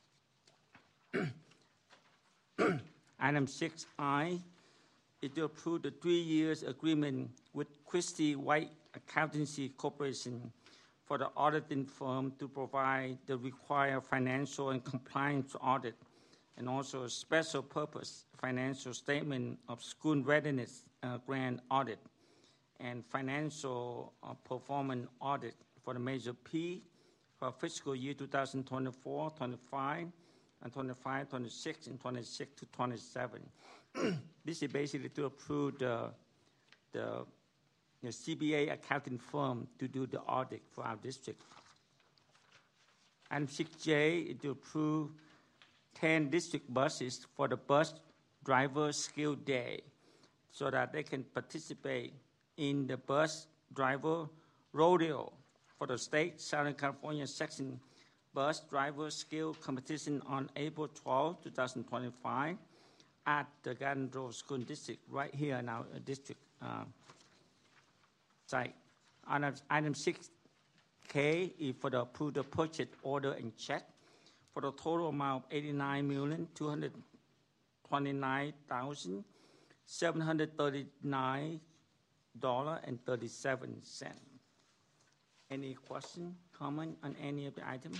S1: Item six I is to approve the three years agreement with Christie White Accountancy Corporation for the auditing firm to provide the required financial and compliance audit and also a special purpose financial statement of school readiness uh, grant audit and financial uh, performance audit for the Measure P for fiscal year twenty twenty-four twenty-five and twenty-five twenty-six and twenty-six to twenty-seven. This is basically to approve the, the, the C B A accounting firm to do the audit for our district. Item six J is to approve ten district buses for the bus driver skill day so that they can participate in the bus driver rodeo for the state Southern California section bus driver skill competition on April twelfth, twenty twenty-five at the Garden Grove School District right here in our district uh, site. Item six K is for the approved purchase order and check for the total amount of eighty-nine million two hundred twenty-nine thousand seven hundred thirty-nine dollars and thirty-seven cents. Any question, comment on any of the items?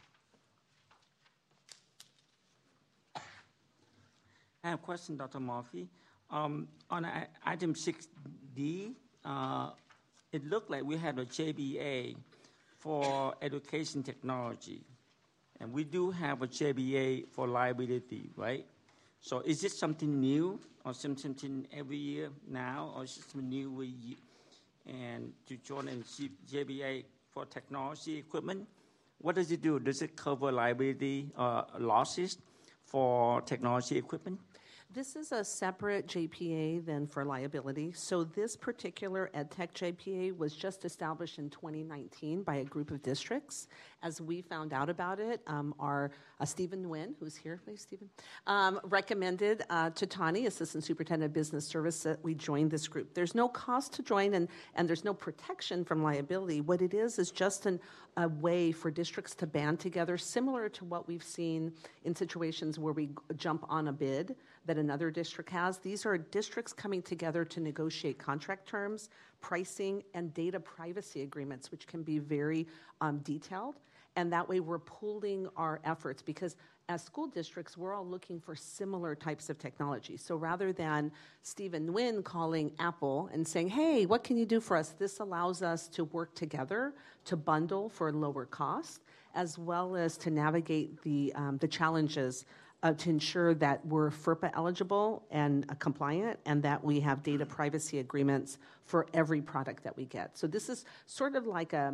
S1: I have a question, Doctor Murphy. Um, on I- item six D, uh, it looked like we had a J B A for education technology. And we do have a J B A for liability, right? So is this something new or something every year now, or is it something new we, and to join in J B A for technology equipment? What does it do? Does it cover liability uh, losses for technology equipment?
S20: This is a separate J P A than for liability. So this particular EdTech J P A was just established in twenty nineteen by a group of districts. As we found out about it, um, our uh, Stephen Nguyen, who's here, please, Stephen, um, recommended uh, to Tani, Assistant Superintendent of Business Service, that we join this group. There's no cost to join, and, and there's no protection from liability. What it is is just an, a way for districts to band together, similar to what we've seen in situations where we jump on a bid that another district has. These are districts coming together to negotiate contract terms, pricing, and data privacy agreements, which can be very um, detailed. And that way we're pooling our efforts, because as school districts, we're all looking for similar types of technology. So rather than Stephen Nguyen calling Apple and saying, hey, what can you do for us? This allows us to work together to bundle for lower cost, as well as to navigate the, um, the challenges Uh, to ensure that we're FERPA eligible and uh, compliant, and that we have data privacy agreements for every product that we get. So this is sort of like a,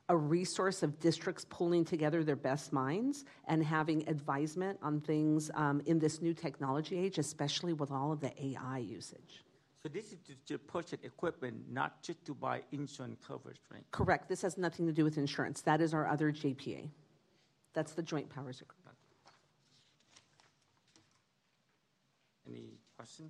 S20: a resource of districts pulling together their best minds and having advisement on things um, in this new technology age, especially with all of the A I usage.
S1: So this is to, to purchase equipment, not just to buy insurance coverage, right?
S20: Correct. This has nothing to do with insurance. That is our other J P A. That's the Joint Powers Agreement.
S1: Any question?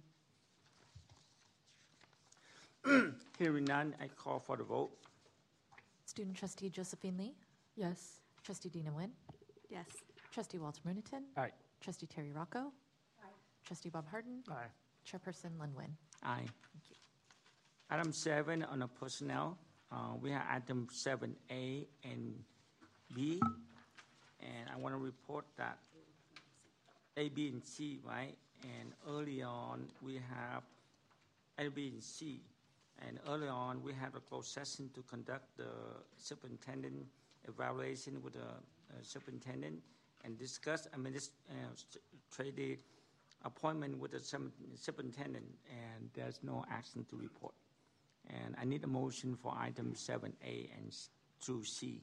S1: Hearing none, I call for the vote.
S21: Student Trustee Josephine Lee?
S2: Yes.
S21: Trustee Dina Nguyen?
S22: Yes.
S21: Trustee Walter Munitin?
S19: Aye.
S21: Trustee Terry Rocco?
S18: Aye.
S21: Trustee Bob Harden?
S19: Aye.
S21: Chairperson Lin Nguyen?
S1: Aye.
S21: Thank you.
S1: Item seven on the personnel, uh, we have item seven A and B, and I want to report that A, B, and C, right? And early on, we have A, B, and C. And early on, we had a closed session to conduct the superintendent evaluation with the uh, superintendent and discuss administrative appointment with the superintendent, and there's no action to report. And I need a motion for item seven A and through C.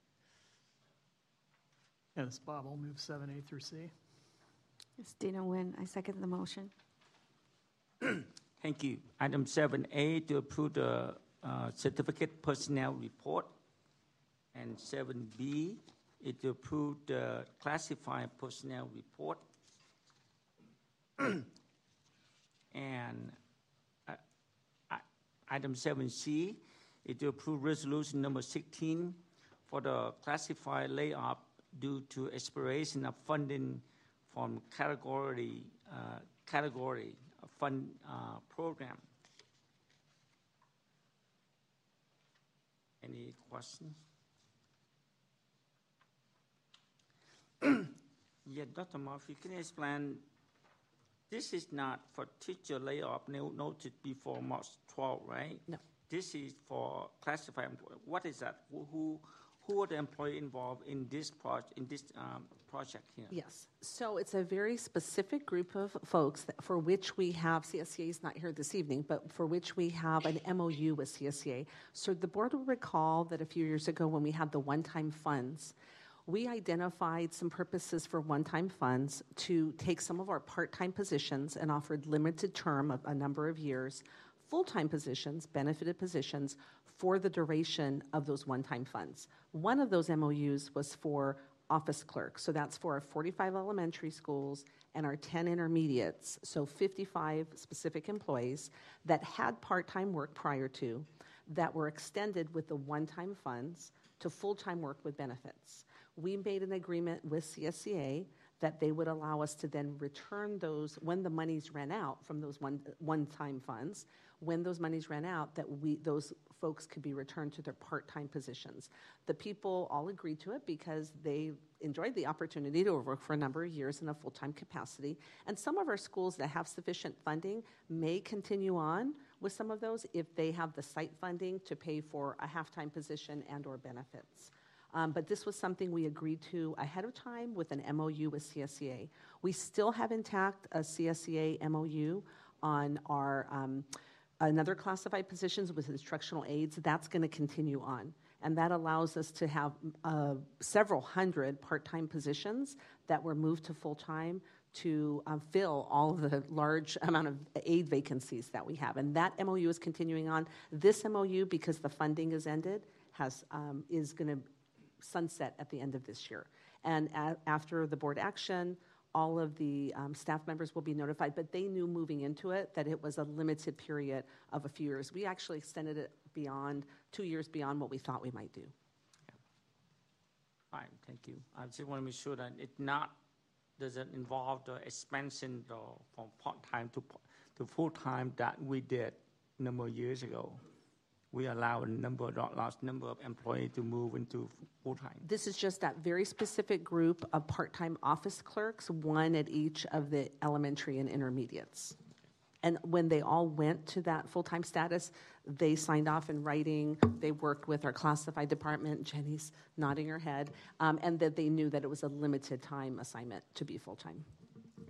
S4: Yes, Bob, I'll move seven A through C.
S22: It's Dina Nguyen. I second the motion.
S1: Thank you. Item seven A to approve the uh, certificate personnel report. And seven B is to approve the classified personnel report. And uh, uh, item seven C is to approve resolution number sixteen for the classified layoff due to expiration of funding from category uh, category fund uh, program. Any questions? Yeah, Doctor Murphy, can you explain? This is not for teacher layoff noted before March twelfth, right?
S20: No.
S1: This is for classified employee. What is that? Who who, who are the employees involved in this project in this um, project here?
S20: Yes. So it's a very specific group of folks that, for which we have, C S C A is not here this evening, but for which we have an M O U with C S C A. So the board will recall that a few years ago when we had the one-time funds, we identified some purposes for one-time funds to take some of our part-time positions and offered limited term of a number of years, full-time positions, benefited positions, for the duration of those one-time funds. One of those M O Us was for office clerks. So that's for our forty-five elementary schools and our ten intermediates, so fifty-five specific employees that had part-time work prior to, that were extended with the one-time funds to full-time work with benefits. We made an agreement with C S C A that they would allow us to then return those when the monies ran out from those one, one-time funds. When those monies ran out, that we those folks could be returned to their part-time positions. The people all agreed to it because they enjoyed the opportunity to work for a number of years in a full-time capacity. And some of our schools that have sufficient funding may continue on with some of those if they have the site funding to pay for a half-time position and or benefits. Um, but this was something we agreed to ahead of time with an M O U with C S C A. We still have intact a C S C A M O U on our um, another classified positions with instructional aides. That's going to continue on. And that allows us to have uh, several hundred part-time positions that were moved to full-time to um, fill all of the large amount of aid vacancies that we have. And that M O U is continuing on. This M O U, because the funding is ended, has um, is going to sunset at the end of this year. And a- after the board action, all of the um, staff members will be notified, but they knew moving into it that it was a limited period of a few years. We actually extended it beyond, two years beyond what we thought we might do.
S1: Yeah. Fine, thank you. I just want to make sure that it not doesn't involve the expansion the, from part-time to, to full-time that we did a number of years ago. We allow a number, large number of employees to move into full-time.
S20: This is just that very specific group of part-time office clerks, one at each of the elementary and intermediates. And when they all went to that full-time status, they signed off in writing. They worked with our classified department. Jenny's nodding her head. Um, and that they knew that it was a limited time assignment to be full-time.
S1: Yeah.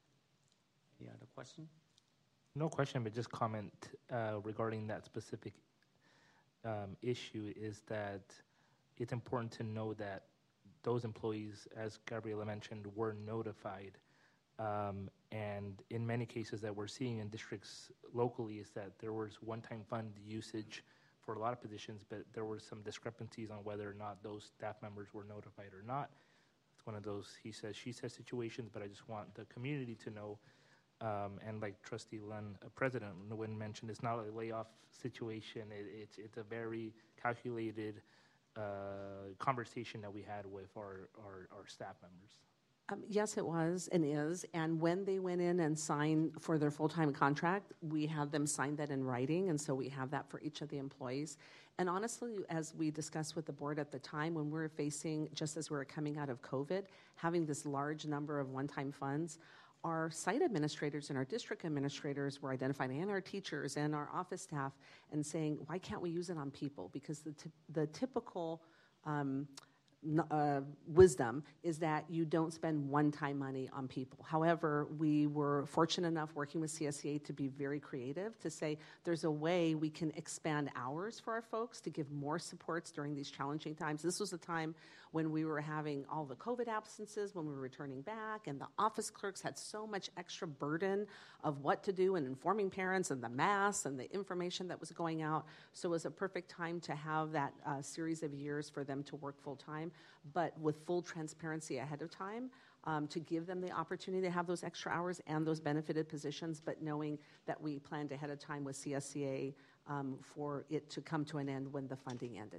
S1: Any other question?
S19: No question, but just comment uh, regarding that specific Um, issue is that it's important to know that those employees, as Gabriela mentioned, were notified. Um, and in many cases that we're seeing in districts locally is that there was one-time fund usage for a lot of positions, but there were some discrepancies on whether or not those staff members were notified or not. It's one of those he says, she says situations, but I just want the community to know. Um, and like Trustee Lund, uh, President Nguyen mentioned, it's not a layoff situation. It, it's, it's a very calculated uh, conversation that we had with our, our, our staff members.
S20: Um, yes, it was and is. And when they went in and signed for their full-time contract, we had them sign that in writing, and so we have that for each of the employees. And honestly, as we discussed with the board at the time, when we were facing, just as we were coming out of COVID, having this large number of one-time funds, our site administrators and our district administrators were identifying, and our teachers and our office staff, and saying, why can't we use it on people? Because the, t- the typical um, Uh, wisdom is that you don't spend one-time money on people. However, we were fortunate enough working with C S E A to be very creative, to say there's a way we can expand hours for our folks to give more supports during these challenging times. This was a time when we were having all the COVID absences, when we were returning back, and the office clerks had so much extra burden of what to do and informing parents and the masks and the information that was going out. So it was a perfect time to have that uh, series of years for them to work full-time, but with full transparency ahead of time, um, to give them the opportunity to have those extra hours and those benefited positions, but knowing that we planned ahead of time with C S E A um, for it to come to an end when the funding ended.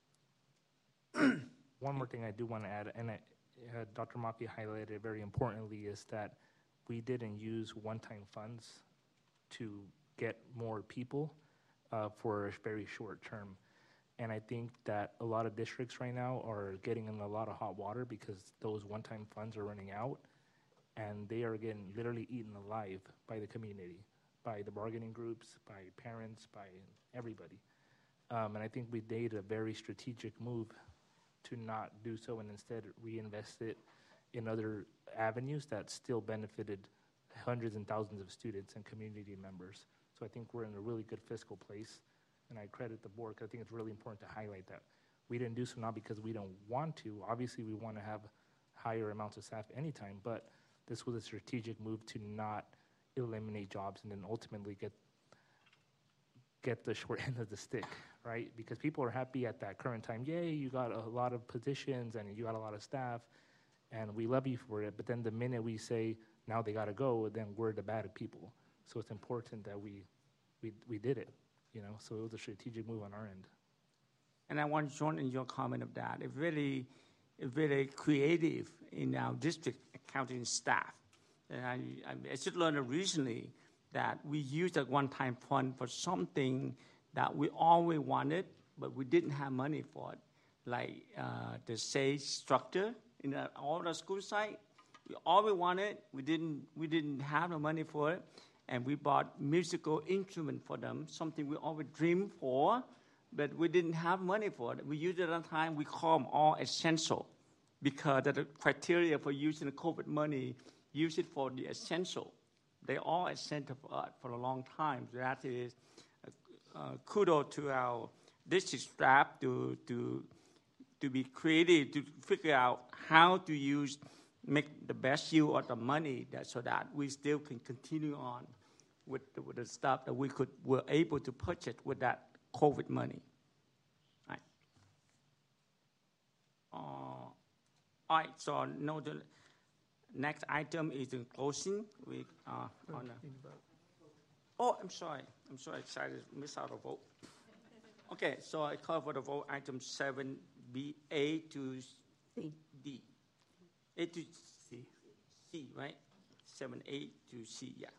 S19: One more thing I do want to add, and I, uh, Doctor Mafi highlighted it very importantly, is that we didn't use one-time funds to get more people uh, for a very short term. And I think that a lot of districts right now are getting in a lot of hot water because those one-time funds are running out, and they are getting literally eaten alive by the community, by the bargaining groups, by parents, by everybody. Um, and I think we made a very strategic move to not do so and instead reinvest it in other avenues that still benefited hundreds and thousands of students and community members. So I think we're in a really good fiscal place. And I credit the board because I think it's really important to highlight that. We didn't do so not because we don't want to. Obviously, we want to have higher amounts of staff anytime, but this was a strategic move to not eliminate jobs and then ultimately get get the short end of the stick, right? Because people are happy at that current time. Yay, you got a lot of positions and you got a lot of staff, and we love you for it. But then the minute we say, now they got to go, then we're the bad people. So it's important that we we we did it. You know, so it was a strategic move on our end.
S1: And I want to join in your comment of that. It's really, it's very creative in our district accounting staff. And I, I just learned recently that we used a one-time fund for something that we always wanted, but we didn't have money for it, like uh, the SAGE structure in the, all the school site. We always wanted, we didn't, we didn't have the money for it. And we bought musical instrument for them, something we always dreamed for, but we didn't have money for it. We used it at a time, we call them all essential, because the criteria for using the COVID money, use it for the essential. They all essential for us for a long time. So that is uh, kudos to our district staff to, to, to be creative, to figure out how to use, make the best use of the money that, so that we still can continue on with the, with the stuff that we could were able to purchase with that COVID money. All right. Uh, all right. So no, the next item is in closing. We uh, on a, oh, I'm sorry. I'm so excited. Miss out a vote. Okay. So I call for the vote. Item seven B A to C. D. A to C. C. Right. Seven A to C. Yeah.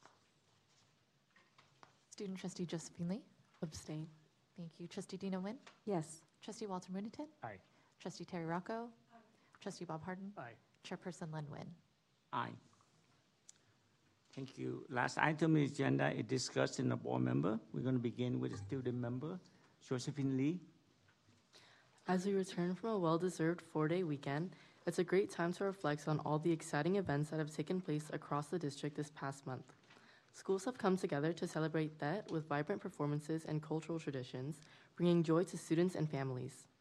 S21: Student Trustee Josephine Lee.
S2: Abstain.
S21: Thank you. Trustee Dina Nguyen.
S2: Yes.
S21: Trustee Walter Munitin.
S19: Aye.
S21: Trustee Terry Rocco. Aye. Trustee Bob Harden.
S4: Aye.
S21: Chairperson Lynn Nguyen.
S1: Aye. Thank you. Last item on the agenda is discussing the board member. We're going to begin with the student member, Josephine Lee.
S5: As we return from a well-deserved four-day weekend, it's a great time to reflect on all the exciting events that have taken place across the district this past month. Schools have come together to celebrate that with vibrant performances and cultural traditions, bringing joy to students and families.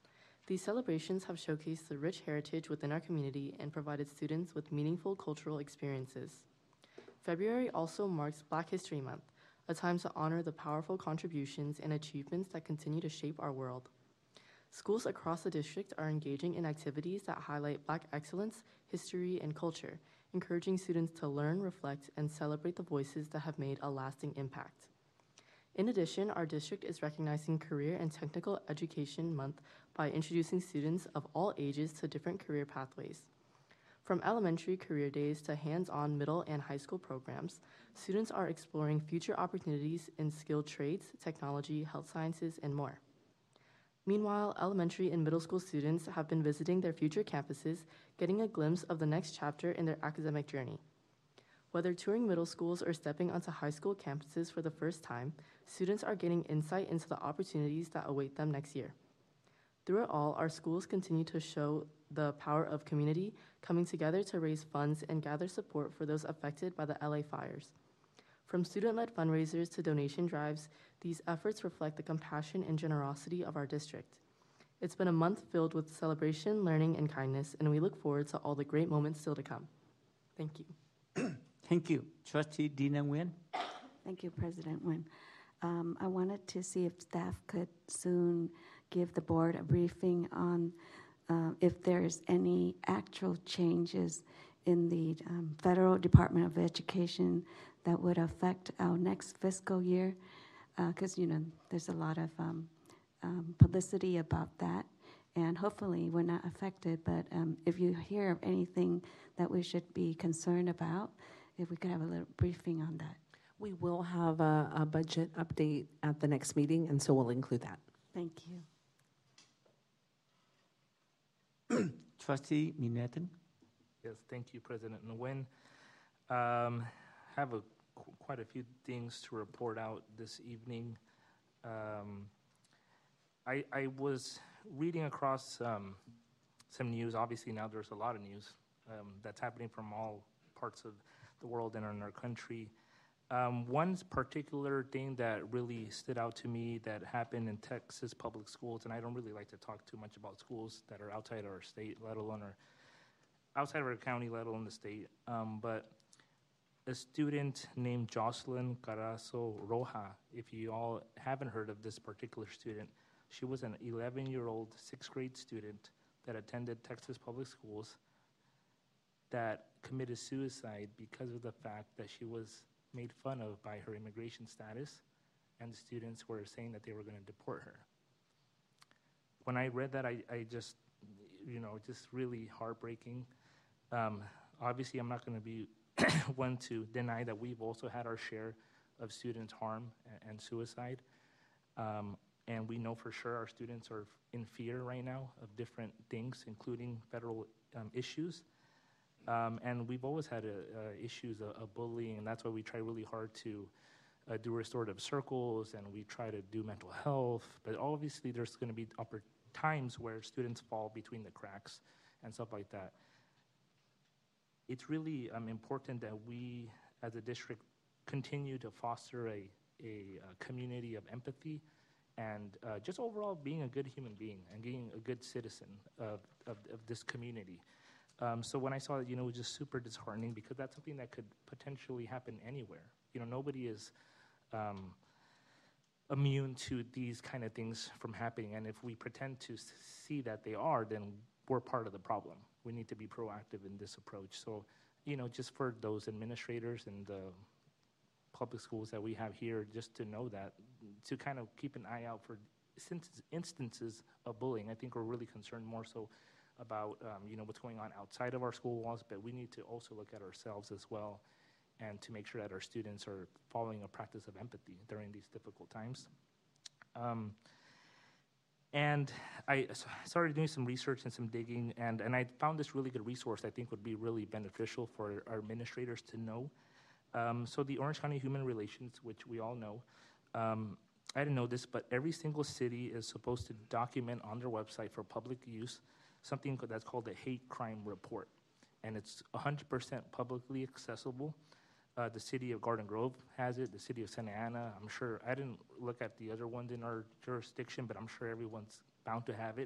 S5: These celebrations have showcased the rich heritage within our community and provided students with meaningful cultural experiences. February also marks Black History Month, a time to honor the powerful contributions and achievements that continue to shape our world. Schools across the district are engaging in activities that highlight Black excellence, history, and culture, encouraging students to learn, reflect, and celebrate the voices that have made a lasting impact. In addition, our district is recognizing Career and Technical Education Month by introducing students of all ages to different career pathways. From elementary career days to hands-on middle and high school programs, students are exploring future opportunities in skilled trades, technology, health sciences, and more. Meanwhile, elementary and middle school students have been visiting their future campuses, getting a glimpse of the next chapter in their academic journey. Whether touring middle schools or stepping onto high school campuses for the first time, students are gaining insight into the opportunities that await them next year. Through it all, our schools continue to show the power of community, coming together to raise funds and gather support for those affected by the L A fires. From student-led fundraisers to donation drives, these efforts reflect the compassion and generosity of our district. It's been a month filled with celebration, learning, and kindness, and we look forward to all the great moments still to come. Thank you.
S1: Thank you. Trustee Dina Nguyen.
S22: Thank you, President Nguyen. Um, I wanted to see if staff could soon give the board a briefing on uh, if there's any actual changes in the um, Federal Department of Education that would affect our next fiscal year, because, uh, you know, there's a lot of um, um, publicity about that, and hopefully we're not affected, but um, if you hear of anything that we should be concerned about, if we could have a little briefing on that.
S20: We will have a, a budget update at the next meeting, and so we'll include that.
S22: Thank you.
S1: Trustee Minethan.
S19: Yes, thank you, President Nguyen. Um, have a, qu- quite a few things to report out this evening. Um, I, I was reading across um, some news. Obviously, now there's a lot of news um, that's happening from all parts of the world and in our country. Um, one particular thing that really stood out to me that happened in Texas public schools, and I don't really like to talk too much about schools that are outside our state, let alone our outside of our county, let alone the state, um, but a student named Jocelyn Carazo Roja, if you all haven't heard of this particular student, she was an eleven-year-old sixth grade student that attended Texas public schools that committed suicide because of the fact that she was made fun of by her immigration status, and the students were saying that they were going to deport her. When I read that, I, I just, you know, just really heartbreaking. Um, obviously, I'm not going to be one to deny that we've also had our share of students harm and, and suicide. Um, and we know for sure our students are in fear right now of different things, including federal um, issues. Um, and we've always had a, uh, issues of, of bullying, and that's why we try really hard to uh, do restorative circles, and we try to do mental health. But obviously, there's going to be oppor- times where students fall between the cracks and stuff like that. It's really um, important that we, as a district, continue to foster a, a, a community of empathy and uh, just overall being a good human being and being a good citizen of, of, of this community. Um, so when I saw it, you know, it was just super disheartening because that's something that could potentially happen anywhere. You know, nobody is um, immune to these kind of things from happening. And if we pretend to see that they are, then we're part of the problem. We need to be proactive in this approach. So, you know, just for those administrators and the public schools that we have here, just to know that, to kind of keep an eye out for instances of bullying. I think we're really concerned more so about, um, you know, what's going on outside of our school walls, but we need to also look at ourselves as well and to make sure that our students are following a practice of empathy during these difficult times. Um, and I started doing some research and some digging, and, and I found this really good resource I think would be really beneficial for our administrators to know. Um, so the Orange County Human Relations, which we all know, um, I didn't know this, but every single city is supposed to document on their website for public use something that's called a hate crime report, and it's one hundred percent publicly accessible. Uh, the city of Garden Grove has it, the city of Santa Ana, I'm sure. I didn't look at the other ones in our jurisdiction, but I'm sure everyone's bound to have it.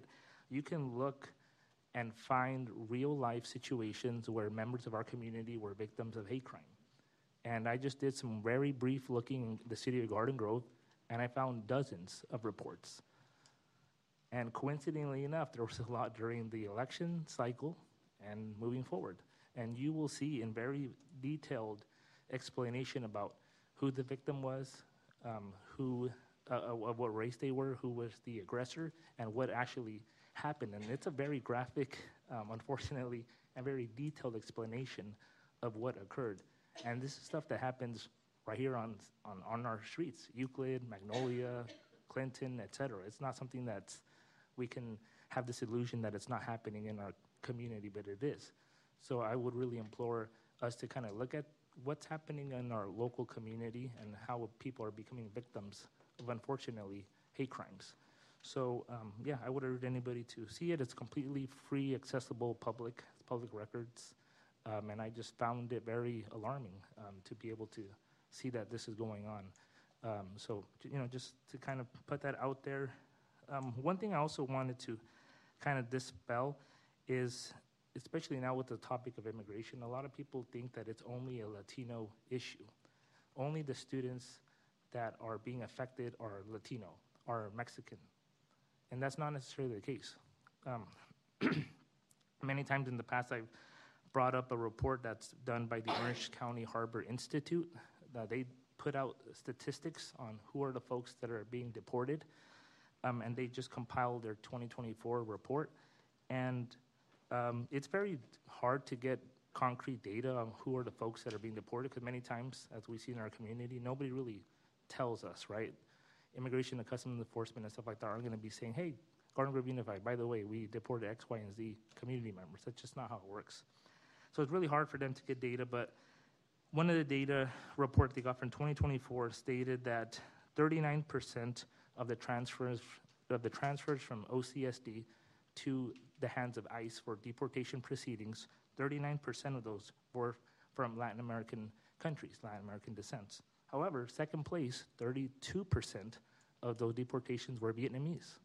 S19: You can look and find real life situations where members of our community were victims of hate crime. And I just did some very brief looking in the city of Garden Grove, and I found dozens of reports. And coincidentally enough, there was a lot during the election cycle and moving forward. And you will see in very detailed explanation about who the victim was, um, who, uh, of what race they were, who was the aggressor, and what actually happened. And it's a very graphic, um, unfortunately, and very detailed explanation of what occurred. And this is stuff that happens right here on, on, on our streets, Euclid, Magnolia, Clinton, et cetera. It's not something that's, we can have this illusion that it's not happening in our community, but it is. So I would really implore us to kind of look at what's happening in our local community and how people are becoming victims of, unfortunately, hate crimes. So um, yeah, I would urge anybody to see it. It's completely free, accessible, public, public records. Um, and I just found it very alarming um, to be able to see that this is going on. Um, so, you know, just to kind of put that out there. Um, one thing I also wanted to kind of dispel is, especially now with the topic of immigration, a lot of people think that it's only a Latino issue. Only the students that are being affected are Latino, are Mexican. And that's not necessarily the case. Um, many times in the past, I've brought up a report that's done by the Orange County Harbor Institute. Uh, they put out statistics on who are the folks that are being deported, um, and they just compiled their twenty twenty-four report. And um, it's very hard to get concrete data on who are the folks that are being deported, because many times, as we see in our community, nobody really tells us, right? Immigration and Customs Enforcement and stuff like that aren't going to be saying, hey, Garden Grove Unified, by the way, we deported X, Y, and Z community members. That's just not how it works. So it's really hard for them to get data, but one of the data reports they got from twenty twenty-four stated that thirty-nine percent of the transfers of the transfers from O C S D to the hands of ICE for deportation proceedings, thirty-nine percent of those were from Latin American countries, Latin American descents. However, second place, thirty-two percent of those deportations were Vietnamese.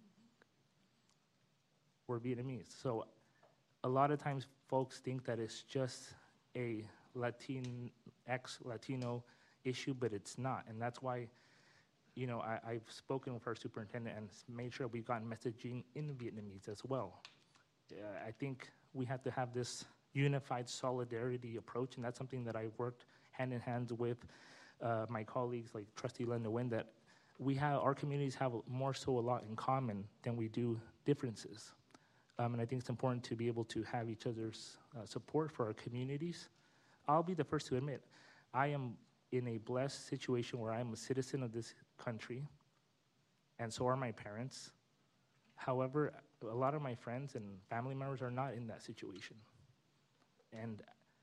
S19: Were Vietnamese. So a lot of times folks think that it's just a Latin, ex-Latino issue, but it's not. And that's why, you know, I, I've spoken with our superintendent and made sure we've gotten messaging in Vietnamese as well. Uh, I think we have to have this unified solidarity approach, and that's something that I've worked hand in hand with uh, my colleagues like Trustee Linda Nguyen, that we have, our communities have more so a lot in common than we do differences. Um, and I think it's important to be able to have each other's uh, support for our communities. I'll be the first to admit, I am in a blessed situation where I'm a citizen of this country, and so are my parents. However, a lot of my friends and family members are not in that situation. And,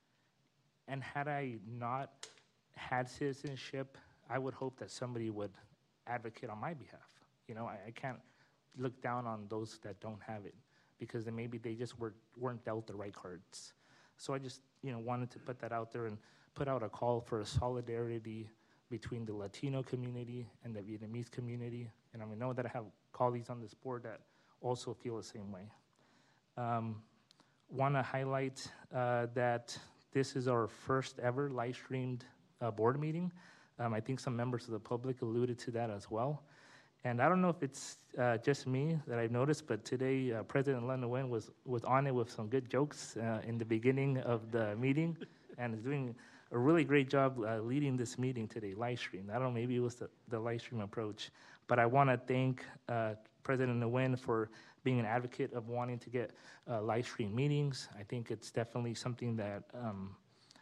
S19: and had I not had citizenship, I would hope that somebody would advocate on my behalf. You know, I, I can't look down on those that don't have it, because then maybe they just were, weren't dealt the right cards. So I just, you know, wanted to put that out there and put out a call for a solidarity between the Latino community and the Vietnamese community. And I know that I have colleagues on this board that also feel the same way. Um, want to highlight uh, that this is our first ever live-streamed uh, board meeting. Um, I think some members of the public alluded to that as well. And I don't know if it's uh, just me that I've noticed, but today uh, President Linda Nguyen was, was on it with some good jokes uh, in the beginning of the meeting, and is doing a really great job uh, leading this meeting today, live stream. I don't know, maybe it was the, the live stream approach, but I want to thank uh, President Nguyen for being an advocate of wanting to get uh, live stream meetings. I think it's definitely something that um,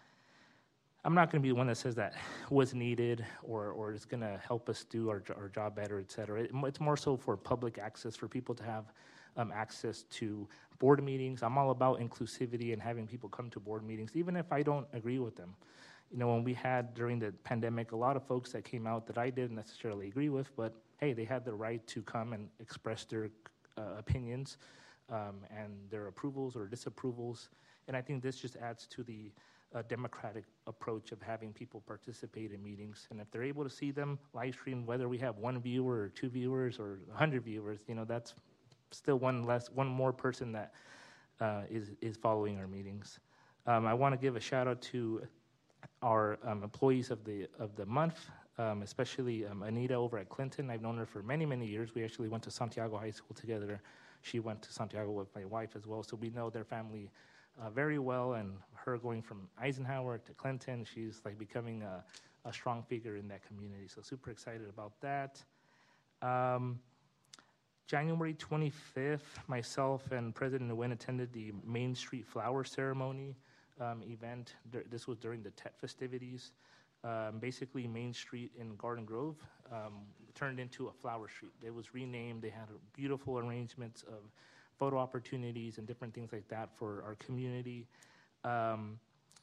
S19: I'm not going to be the one that says that was needed or, or is going to help us do our, our job better, et cetera. It, it's more so for public access, for people to have um, access to board meetings. I'm all about inclusivity and having people come to board meetings, even if I don't agree with them. You know, when we had during the pandemic, a lot of folks that came out that I didn't necessarily agree with, but hey, they had the right to come and express their uh, opinions um, and their approvals or disapprovals. And I think this just adds to the uh, democratic approach of having people participate in meetings. And if they're able to see them live stream, whether we have one viewer or two viewers or one hundred viewers, you know, that's still one less, one more person that uh, is is following our meetings. Um, I want to give a shout out to our um, employees of the of the month, um, especially um, Anita over at Clinton. I've known her for many many years. We actually went to Santiago High School together. She went to Santiago with my wife as well, so we know their family uh, very well. And her going from Eisenhower to Clinton, she's like becoming a, a strong figure in that community. So super excited about that. Um, January twenty-fifth, myself and President Nguyen attended the Main Street Flower Ceremony um, event. Dur- this was during the T E T festivities. Um, basically, Main Street in Garden Grove um, turned into a flower street. It was renamed. They had a beautiful arrangements of photo opportunities and different things like that for our community. Um,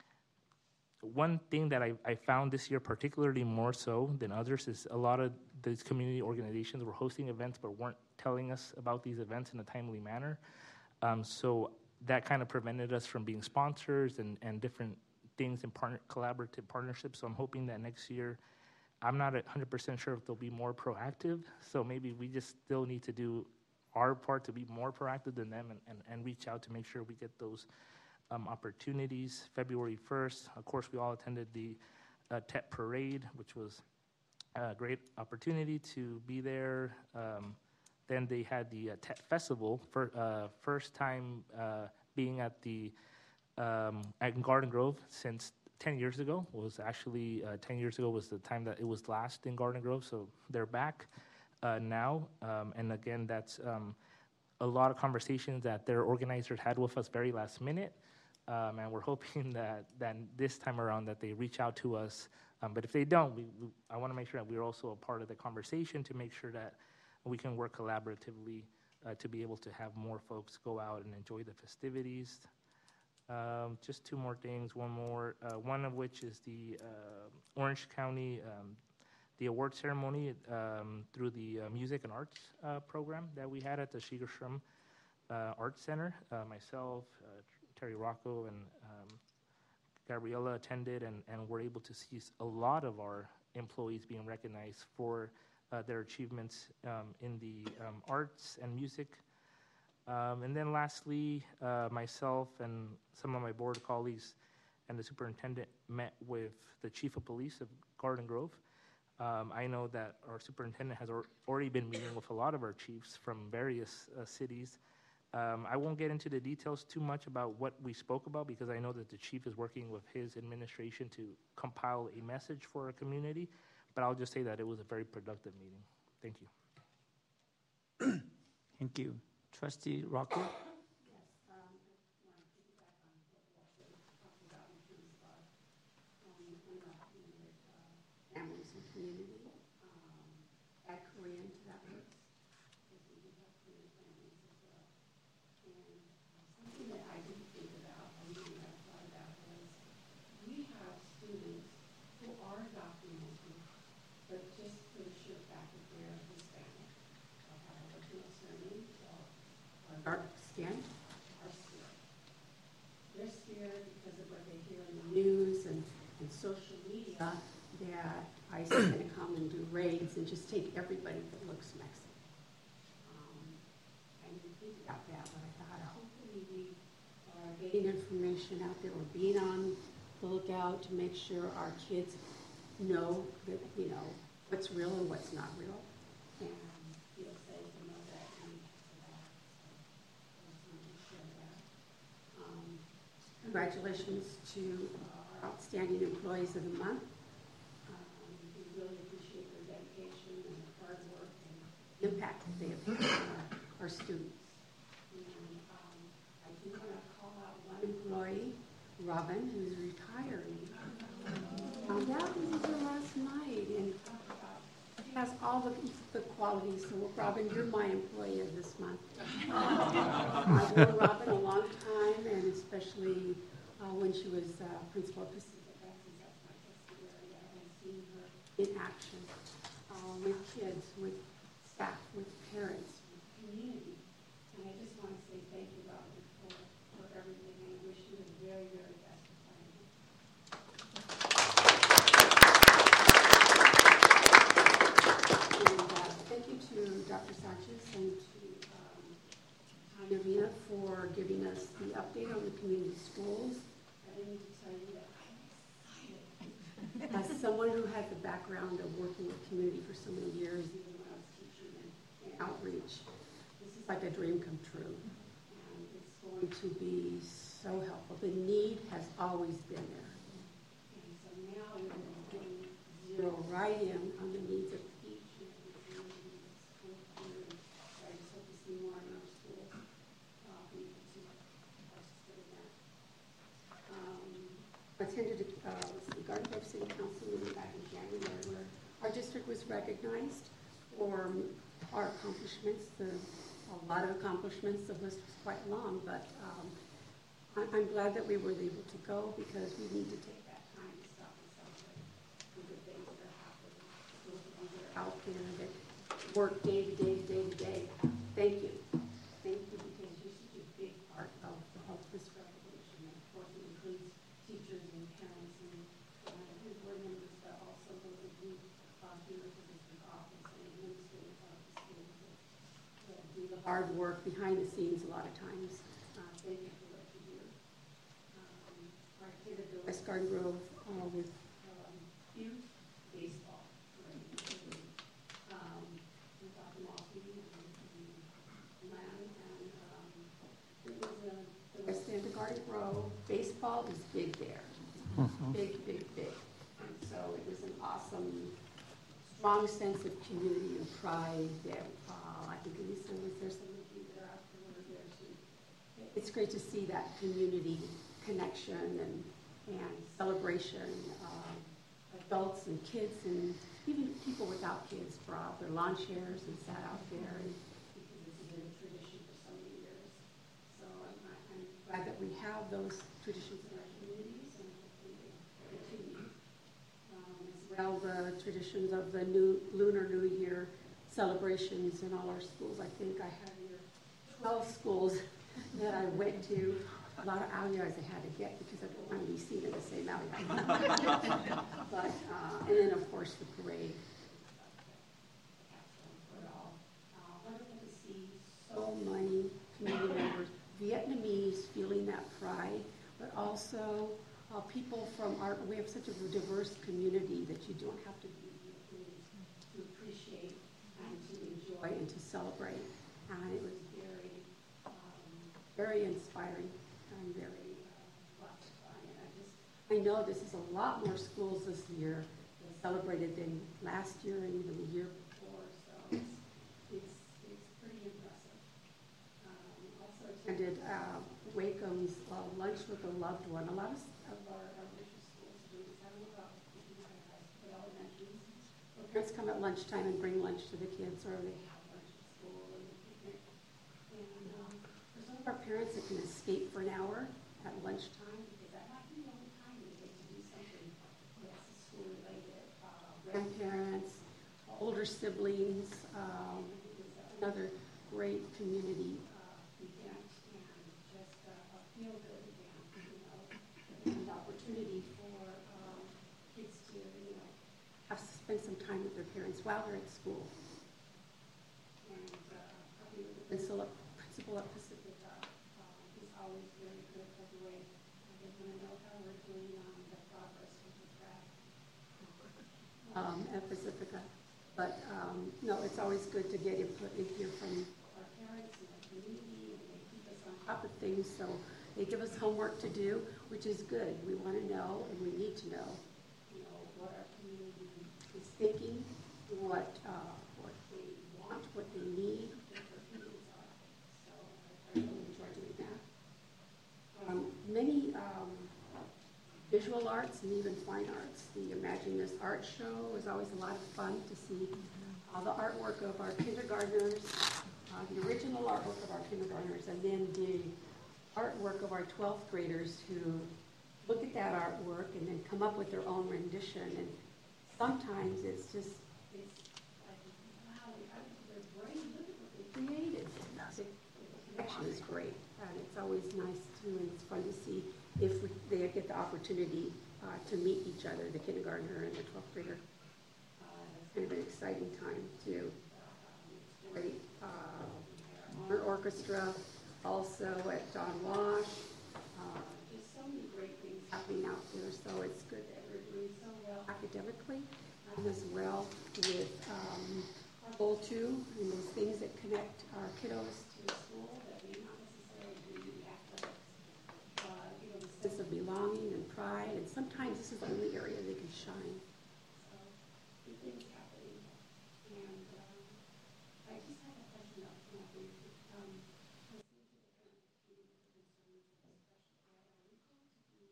S19: One thing that I, I found this year particularly more so than others is a lot of these community organizations were hosting events but weren't telling us about these events in a timely manner. Um, so that kind of prevented us from being sponsors and, and different things in partner, collaborative partnerships. So I'm hoping that next year, I'm not one hundred percent sure if they'll be more proactive. So maybe we just still need to do our part to be more proactive than them and, and, and reach out to make sure we get those Um, opportunities. February first, of course, we all attended the uh, T E T Parade, which was a great opportunity to be there. Um, then they had the uh, T E T Festival, for, uh, first time uh, being at the um, at Garden Grove since ten years ago. It was actually uh, ten years ago was the time that it was last in Garden Grove, so they're back uh, now. Um, and again, that's um, a lot of conversations that their organizers had with us very last minute. Um, and we're hoping that, that this time around that they reach out to us. Um, but if they don't, we, we, I want to make sure that we're also a part of the conversation to make sure that we can work collaboratively uh, to be able to have more folks go out and enjoy the festivities. Um, just two more things, one more, uh, one of which is the uh, Orange County, um, the award ceremony um, through the uh, Music and Arts uh, program that we had at the Segerstrom uh, Arts Center. Uh, myself, uh, Terry Rocco and um, Gabriella attended, and, and we're able to see a lot of our employees being recognized for uh, their achievements um, in the um, arts and music. Um, and then lastly, uh, myself and some of my board colleagues and the superintendent met with the chief of police of Garden Grove. Um, I know that our superintendent has or- already been meeting with a lot of our chiefs from various uh, cities. Um, I won't get into the details too much about what we spoke about because I know that the chief is working with his administration to compile a message for our community, but I'll just say that it was a very productive meeting. Thank you.
S1: Thank you. Trustee Rocco?
S6: Families and community. Um, add Korean to that list, because we do have Korean families as well. And something that I didn't think about, or maybe I thought about, was we have students who are documented, but just for the sheer fact that they're Hispanic, or have a Latino surname, or are dark skin, are scared. They're scared because of what they hear in the news and, and social media, that ICE is going to come and do raids and just take everybody that looks Mexican. Um, I didn't think about that, but I thought hopefully we are getting information out there. We're being on the lookout to make sure our kids know that, you know, what's real and what's not real, and feel safe and know that we have that. So I just wanted to share that. Um, congratulations to our outstanding employees of the month. Really appreciate their dedication and their hard work and the impact that they have had on our, our students. And um, I do want to call out one employee, Robin, who's retiring. Found out this was her last night, and she has all the, the qualities. So, Robin, you're my employee of this month. I've known Robin a long time, and especially uh, when she was uh, principal of Pacific. In action uh, with kids, with staff, with parents, with community. And I just want to say thank you, Robin, for, for everything. And I wish you the very, very best of planning. And uh, thank you to Doctor Sanchez and to um, background of working with community for so many years, even when I was teaching and, and outreach. This is like a dream come true. And it's going to be so helpful. The need has always been there. And so now we're going to zero right in on the needs of each and every community that's come through. So I just hope to see more in our schools uh, be able to participate in that. Um, I attended a uh, the Garden Grove City Council meeting back in January where our district was recognized for our accomplishments. The, a lot of accomplishments. The list was quite long, but um, I, I'm glad that we were able to go because we need to take that time to stop and celebrate the good things that are happening, those things that are out there that work day to day to day to day. Thank you. Thank you because you're such a big part of the Health Risk Revolution. And of course, it includes teachers and parents and, uh, and board members, but also those of you uh, here at the district office and administrators out of the schools that, that do the hard work behind the scenes a lot of times. Uh, thank you for what you do. Um, I attended the West Garden Grove uh, with um, youth baseball. Right? Um, with Doctor Mossy and, and Lamb, and um, it was a, the West End of Garden Grove. Baseball is big there. Mm-hmm. Big, big, big. And so it was an awesome, strong sense of community and pride there. Uh, I think Lisa was there, some of you there afterward there too. It's great to see that community connection and, and celebration. Uh, adults and kids and even people without kids brought out their lawn chairs and sat out there, and because this has been a tradition for so many years. So I'm, I'm glad that we have those traditions in our communities and hopefully they continue. Um, as well, the traditions of the new Lunar New Year celebrations in all our schools. I think I have here twelve schools that I went to. A lot of alleys I had to get because I don't want to be seen in the same alley. But, uh, and then, of course, the parade. Uh, wonderful to see so many community members, Vietnamese, feeling that pride, but also uh, people from our, we have such a diverse community that you don't have to be Vietnamese to appreciate and to enjoy and to celebrate. And it was very, um, very inspiring. I'm very uh, blessed by it. I just, I know this is a lot more schools this year that celebrated than last year and even the year before, so it's, it's, it's pretty impressive. Um, also attended uh, Wacomb's uh, lunch with a loved one. A lot of, of our elementary schools do this. I don't know about the elementaries. Well, parents come at lunchtime and bring lunch to the kids, or they have lunch at school and a picnic. And um, for some of our parents, it can escape for an hour at lunchtime because that might be the only time they get to do something that's school related. Uh, grandparents, older siblings, um, another great community uh, event and just uh, a feel-good event, you know, and an opportunity for um, kids to, you know, have to spend some time with their parents while they're at school. And uh, probably with the principal, principal at Pacifica uh, is always very good for the way they want to know how we're doing on the progress with the track um, at Pacifica. But um, no, it's always good to get input in here from our parents and our community, and they keep us on top of things. So they give us homework to do, which is good. We want to know, and we need to know, you know, what our community is thinking, what uh, what they want, what they need, what their opinions are. So I really enjoy doing that. Um, many um, visual arts and even fine arts. The Imagine This art show is always a lot of fun to see all the artwork of our kindergartners, uh, the original artwork of our kindergartners, and then the artwork of our twelfth graders who look at that artwork and then come up with their own rendition. And sometimes it's just, it's like, wow, they're brave, look at what they created. The connection is great, and it's always nice too, and it's fun to see if we, they get the opportunity uh, to meet each other, the kindergartner and the twelfth grader. Uh, it's kind of an exciting time too. Um, great uh, honor orchestra, also at Don Wash. Uh, just so many great things happening out there, so it's good that we're doing so well academically. as well with um, Goal two and those things that connect our kiddos to the school that may not necessarily be athletics. Uh, you know, the sense of belonging and pride, and sometimes this is the only area they can shine. So, good things happening. And um, I just have a question up front. Um, listening to the kind of community concerns of the special ed, are we going to be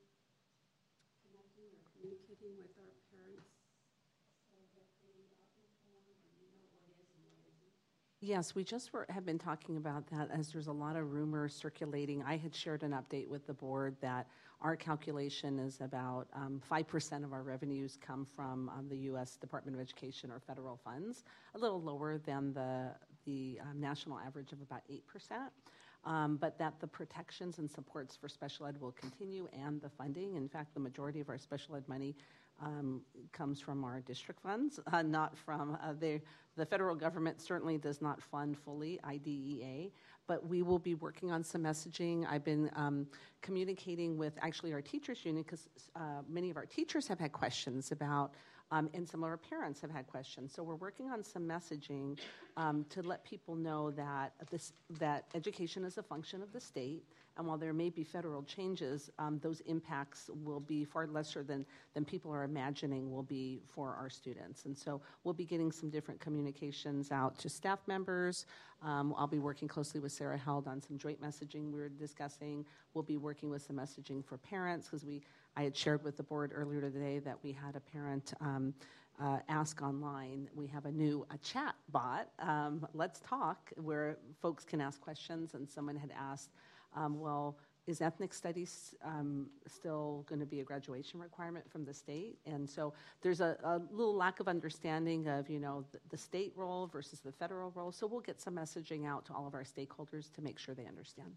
S6: connecting or communicating with our parents so that they are informed and you know what is and what isn't?
S20: Yes, we just were, have been talking about that as there's a lot of rumors circulating. I had shared an update with the board that our calculation is about um, five percent of our revenues come from um, the U S Department of Education or federal funds, a little lower than the, the um, national average of about eight percent. Um, but that the protections and supports for special ed will continue and the funding. In fact, the majority of our special ed money um, comes from our district funds, uh, not from uh, the, the federal government certainly does not fund fully I D E A, but we will be working on some messaging. I've been um, communicating with actually our teachers union because uh, many of our teachers have had questions about Um, and some of our parents have had questions. So we're working on some messaging um, to let people know that this, that education is a function of the state, and while there may be federal changes, um, those impacts will be far lesser than, than people are imagining will be for our students. And so we'll be getting some different communications out to staff members. Um, I'll be working closely with Sarah Held on some joint messaging we were discussing. We'll be working with some messaging for parents because we I had shared with the board earlier today that we had a parent um, uh, ask online. We have a new a chat bot, um, Let's Talk, where folks can ask questions, and someone had asked, um, well, is ethnic studies um, still going to be a graduation requirement from the state? And so there's a, a little lack of understanding of, you know, the, the state role versus the federal role. So we'll get some messaging out to all of our stakeholders to make sure they understand.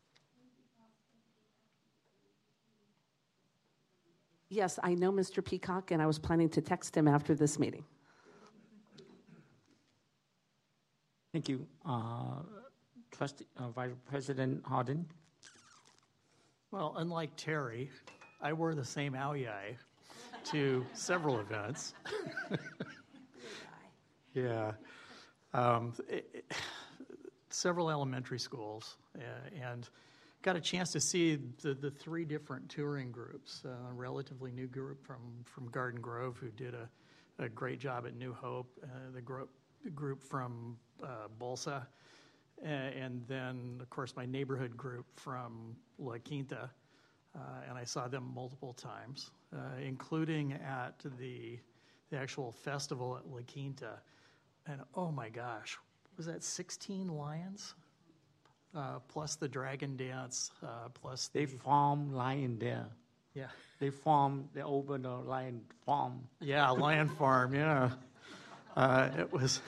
S20: Yes, I know Mister Peacock, and I was planning to text him after this meeting.
S1: Thank you. Uh, Trustee, uh, Vice President Harden.
S4: Well, unlike Terry, I wore the same aoyai to several events. Yeah. Um, it, it, several elementary schools, uh, and got a chance to see the, the three different touring groups. Uh, a relatively new group from, from Garden Grove who did a, a great job at New Hope, uh, the group, group from uh, Bolsa, uh, and then, of course, my neighborhood group from La Quinta, uh, and I saw them multiple times, uh, including at the, the actual festival at La Quinta. And oh my gosh, was that sixteen lions? Uh, plus the dragon dance, uh, plus
S1: they
S4: the...
S1: farm lion there.
S4: Yeah.
S1: They farm, they open a lion farm.
S4: Yeah, lion farm, yeah. Uh, it was,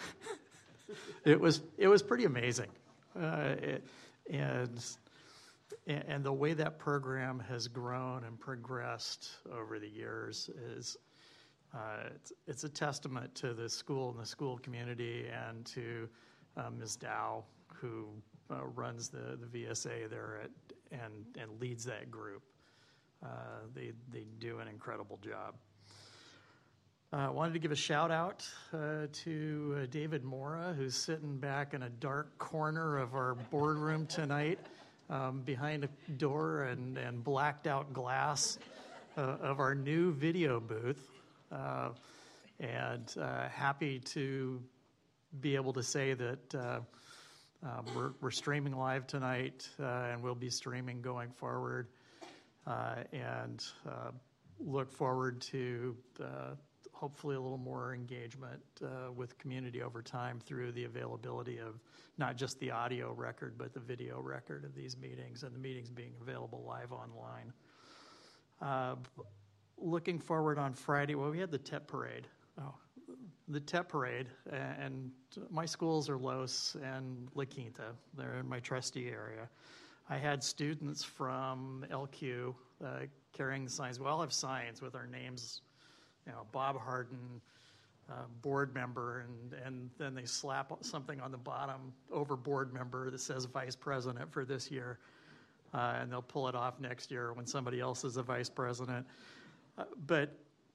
S4: it was, it was pretty amazing. Uh, it, and, and the way that program has grown and progressed over the years is, uh, it's, it's a testament to the school and the school community and to uh, Miz Dow, who Uh, runs the, the V S A there at, and, and leads that group. Uh, they, they do an incredible job. I uh, wanted to give a shout out uh, to uh, David Mora, who's sitting back in a dark corner of our boardroom tonight um, behind a door and, and blacked out glass uh, of our new video booth. Uh, and uh, happy to be able to say that uh, Um, we're, we're streaming live tonight, uh, and we'll be streaming going forward, uh, and uh, look forward to uh, hopefully a little more engagement uh, with community over time through the availability of not just the audio record, but the video record of these meetings, and the meetings being available live online. Uh, looking forward on Friday, well, we had the T E P parade. Oh. The T E P parade, and my schools are Los and La Quinta. They're in my trustee area. I had students from L Q uh, carrying the signs. We all have signs with our names, you know, Bob Harden, uh, board member, and, and then they slap something on the bottom over board member that says vice president for this year, uh, and they'll pull it off next year when somebody else is a vice president. Uh, but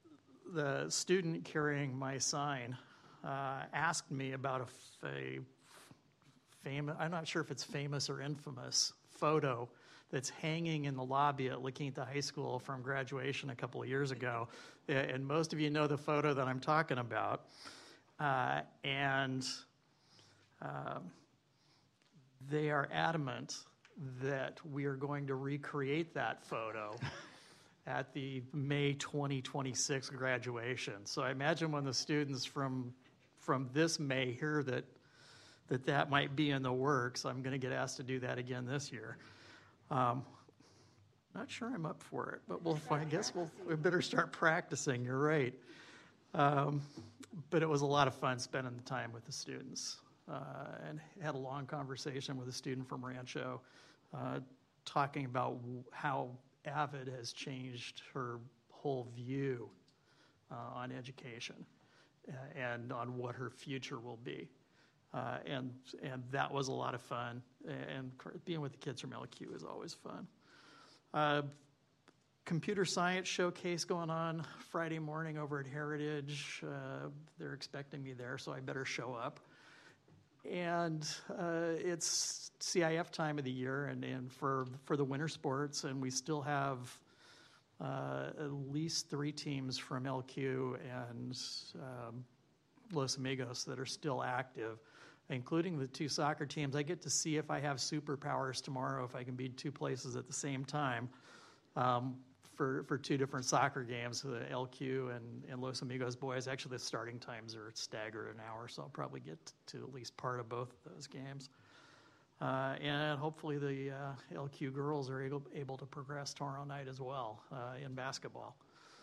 S4: the student carrying my sign uh, asked me about a, f- a famous, I'm not sure if it's famous or infamous, photo that's hanging in the lobby at La Quinta High School from graduation a couple of years ago. And most of you know the photo that I'm talking about. Uh, and uh, they are adamant that we are going to recreate that photo at the May twenty twenty-six graduation. So I imagine when the students from from this May hear that that that might be in the works, I'm going to get asked to do that again this year. Um, not sure I'm up for it, but we'll, I guess we'll, we better start practicing. You're right. Um, but it was a lot of fun spending the time with the students, uh, and had a long conversation with a student from Rancho, uh, talking about how AVID has changed her whole view uh, on education uh, and on what her future will be. Uh, and and that was a lot of fun. And being with the kids from L Q is always fun. Uh, computer science showcase going on Friday morning over at Heritage. Uh, they're expecting me there, so I better show up. And uh, it's C I F time of the year, and, and for, for the winter sports, and we still have uh, at least three teams from L Q and um, Los Amigos that are still active, including the two soccer teams. I get to see if I have superpowers tomorrow, if I can be two places at the same time um, for, for two different soccer games, the L Q and, and Los Amigos boys. Actually, the starting times are staggered an hour, so I'll probably get to at least part of both of those games. Uh, and hopefully the uh, L Q girls are able, able to progress tomorrow night as well uh, in basketball.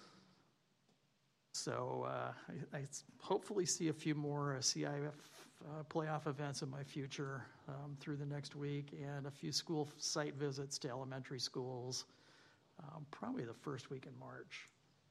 S4: So uh, I, I hopefully see a few more uh, C I F uh, playoff events in my future um, through the next week, and a few school site visits to elementary schools, um, probably the first week in March.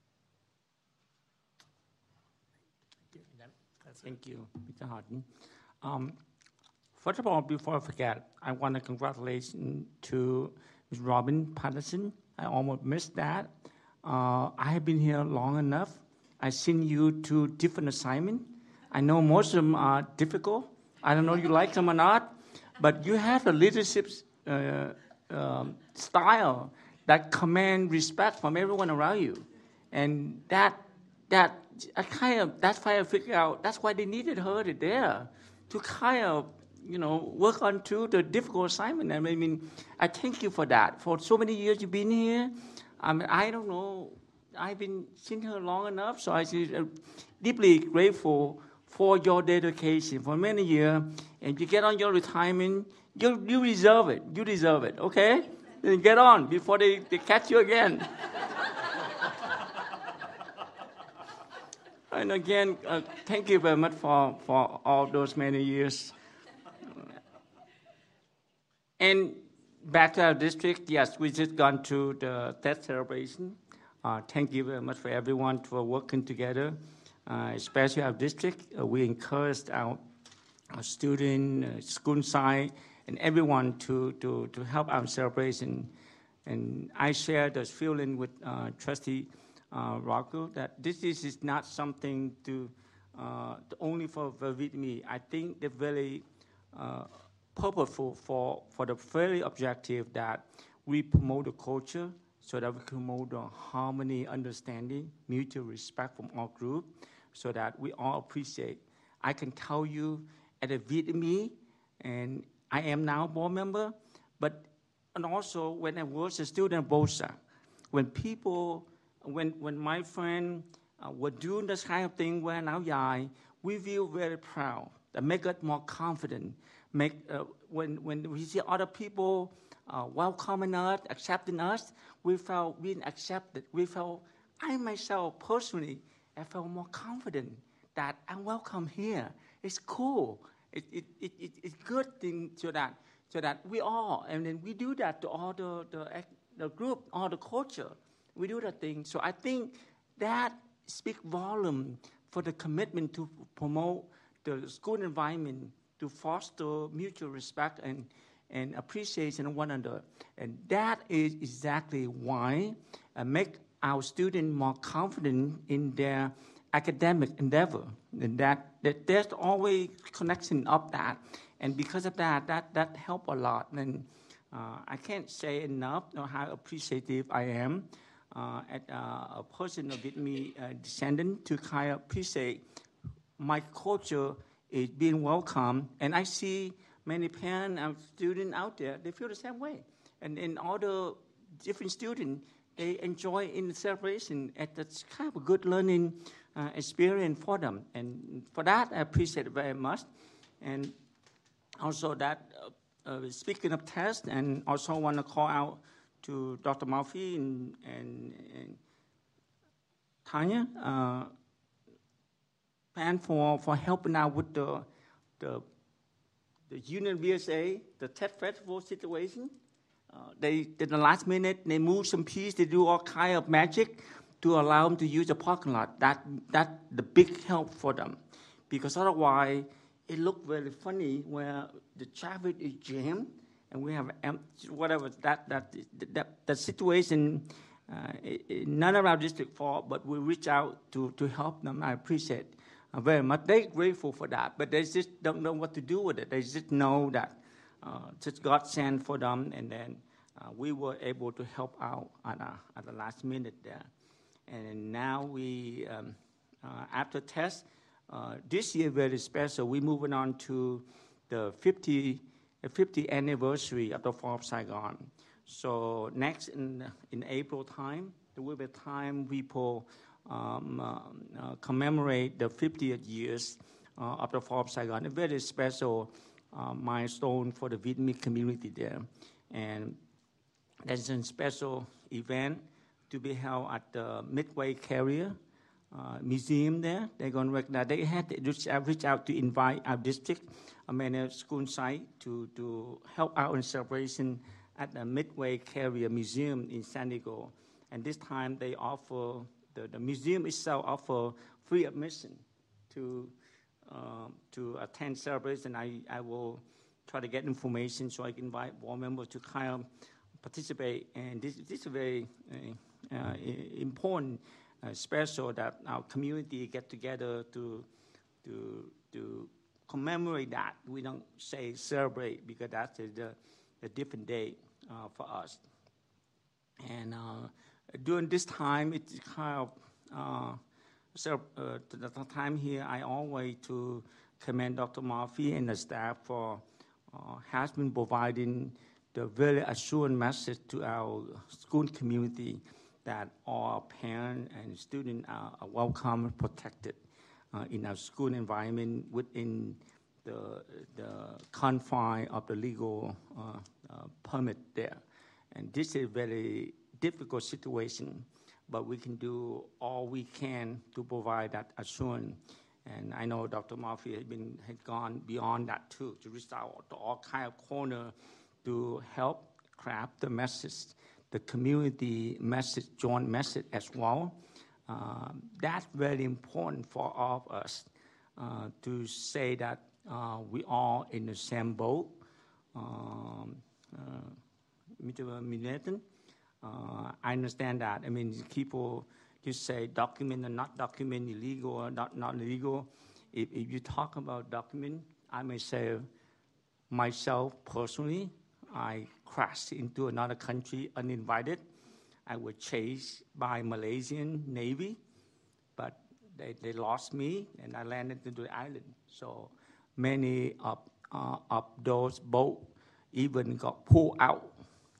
S1: That's Thank it. you, Mister Harden. Um, first of all, before I forget, I want to congratulate to Miz Robin Patterson. I almost missed that. Uh, I have been here long enough. I've seen you to different assignments. I know most of them are difficult. I don't know if you like them or not, but you have a leadership uh, um, style that command respect from everyone around you, and that that I kind of that's why I figured out that's why they needed her there to kind of you know work on to the difficult assignment. I mean, I thank you for that. For so many years you've been here, I mean, I don't know. I've been seeing her long enough, so I'm deeply grateful for your dedication for many years. And you get on your retirement, you you deserve it. You deserve it, okay? Then get on before they, they catch you again. And again, uh, thank you very much for, for all those many years. And back to our district, yes, we just gone to the death celebration. Uh, thank you very much for everyone for working together, uh, especially our district. Uh, we encouraged our, our student, uh, school side, and everyone to, to, to help our celebration. And I share this feeling with uh, Trustee uh, Rocco that this is, is not something to uh, only for me. I think they're very uh, purposeful for, for the very objective that we promote the culture, so that we promote the harmony, understanding, mutual respect from all groups, so that we all appreciate. I can tell you, at a V I T M E, and I am now board member, but and also when I was a student at BOSA, when people, when when my friend uh, were doing this kind of thing when now young, we feel very proud. That make us more confident. Make uh, when when we see other people Uh, welcoming us, accepting us, we felt being accepted. We felt, I myself personally, I felt more confident that I'm welcome here. It's cool. It, it, it, it, it's good thing so that so that we all, and then we do that to all the, the, the group, all the culture. We do that thing. So I think that speaks volume for the commitment to promote the school environment, to foster mutual respect and and appreciation of one another. And that is exactly why I make our students more confident in their academic endeavor. And that, that there's always connection of that. And because of that, that, that helped a lot. And uh, I can't say enough you know, how appreciative I am uh, as uh, a person of Vietnamese uh, descendant to kind of appreciate my culture is being welcome. And I see many parents and students out there, they feel the same way. And in all the different students, they enjoy in the celebration. And that's kind of a good learning uh, experience for them. And for that, I appreciate it very much. And also that, uh, uh, speaking of tests, and also want to call out to Doctor Murphy and, and, and Tanya, uh, and for, for helping out with the, the, the Union V S A, the TED Festival situation. Uh, they, in the last minute, they move some piece, they do all kind of magic to allow them to use the parking lot. That, that the big help for them. Because otherwise, it looked very funny where the traffic is jammed and we have um, whatever, that, that, that, that situation, uh, it, it, none of our district fault, but we reach out to, to help them. I appreciate uh, very much. They're grateful for that, but they just don't know what to do with it. They just know that uh, just God sent for them, and then uh, we were able to help out at, uh, at the last minute there. And now we, um, uh, after test, uh, this year very special. We're moving on to the fiftieth anniversary of the Fall of Saigon. So next in in April time, there will be a time people um, uh, uh, commemorate the fiftieth years uh, of the Fall of Saigon. A very special uh, milestone for the Vietnamese community there, and there's a special event to be held at the Midway Carrier uh, Museum there. They're going to recognize. They had to reach out, reach out to invite our district, I mean, a school site to, to help out in celebration at the Midway Carrier Museum in San Diego. And this time they offer, the, the museum itself offer free admission to um, to attend celebration. I, I will try to get information so I can invite board members to kind of participate. And this, this is very uh, uh, important, uh, special that our community get together to, to, to commemorate that. We don't say celebrate because that's a, the, a different day uh, for us. And uh, during this time, it's kind of, uh, so uh, the time here, I always to commend Doctor Murphy and the staff for uh, has been providing the very assured message to our school community that all parents and students are, are welcome and protected uh, in our school environment within the, the confine of the legal uh, uh, permit there. And this is a very difficult situation, but we can do all we can to provide that assurance. And I know Doctor Murphy has been has gone beyond that too, to reach out to all kind of corner to help craft the message, the community message, joint message as well. Uh, that's very important for all of us uh, to say that uh, we all in the same boat. Um, uh, Mister Minetan, uh, I understand that. I mean, people just say document or not document, illegal or not, not illegal. If, if you talk about document, I may say myself personally, I crashed into another country uninvited. I was chased by Malaysian Navy, but they, they lost me and I landed into the island. So many of, uh, of those boats even got pulled out,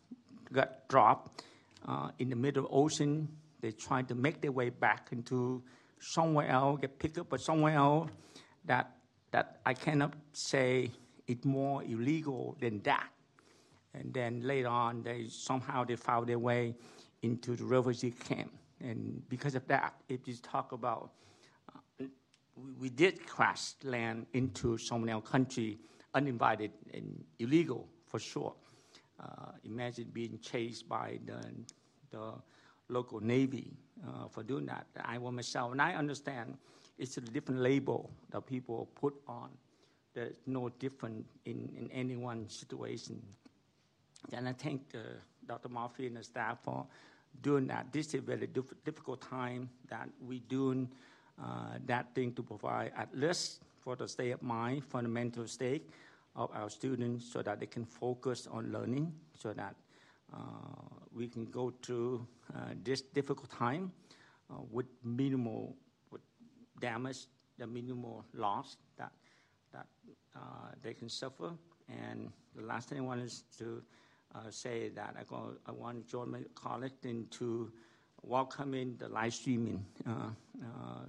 S1: got dropped uh, in the middle of the ocean. They tried to make their way back into somewhere else, get picked up by somewhere else. That, that I cannot say it's more illegal than that. And then later on, they somehow they found their way into the refugee camp. And because of that, if you talk about, uh, we, we did crash land into someone else's country, uninvited and illegal for sure. Uh, imagine being chased by the, the local Navy uh, for doing that. I was myself, and I understand it's a different label that people put on. There's no different in, in any one situation. And I thank uh, Doctor Murphy and the staff for doing that. This is a very diff- difficult time that we doing uh, that thing to provide at least for the state of mind, fundamental state of our students, so that they can focus on learning, so that uh, we can go through uh, this difficult time uh, with minimal with damage, the minimal loss that that uh, they can suffer. And the last thing I want is to uh, say that I, go, I want to join my colleagues into welcoming the live streaming uh, uh,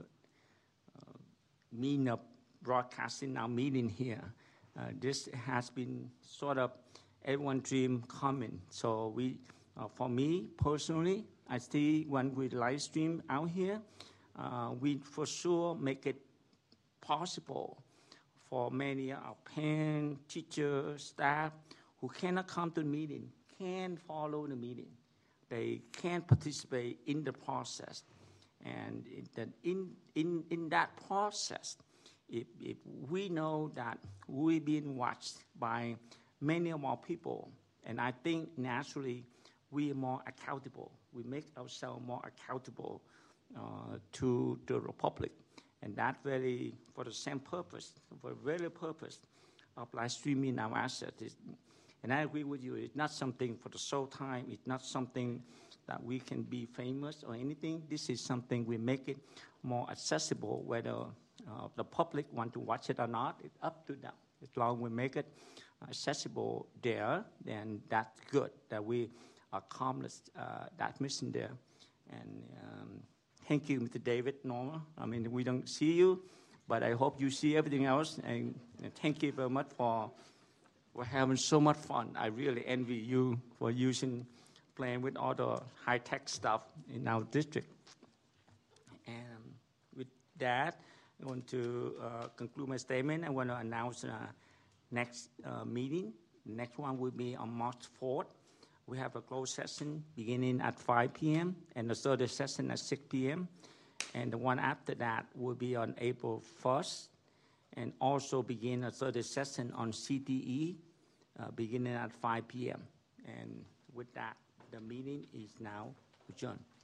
S1: uh, mean of broadcasting our meeting here. Uh, this has been sort of everyone's dream coming. So we, uh, for me personally, I see when we live stream out here, uh, we for sure make it possible for many of our parents, teachers, staff who cannot come to the meeting, can follow the meeting. They can participate in the process. And in, in, in, in that process, if, if we know that we're being watched by many of our people, and I think naturally we are more accountable. We make ourselves more accountable uh, to the Republic. And that very, for the same purpose, for the very purpose of live streaming our assets. Is, and I agree with you, it's not something for the sole time, it's not something that we can be famous or anything. This is something we make it more accessible, whether uh, the public want to watch it or not, it's up to them. As long as we make it accessible there, then that's good, that we accomplished uh, that mission there. And um, thank you, Mister David, Norma. I mean, we don't see you, but I hope you see everything else. And, and thank you very much for, for having so much fun. I really envy you for using, playing with all the high-tech stuff in our district. And with that, I want to uh, conclude my statement. I want to announce uh, next uh, meeting. The next one will be on March fourth. We have a closed session beginning at five p.m. and the third session at six p.m. And the one after that will be on April first, and also begin a third session on C T E uh, beginning at five p.m. And with that, the meeting is now adjourned.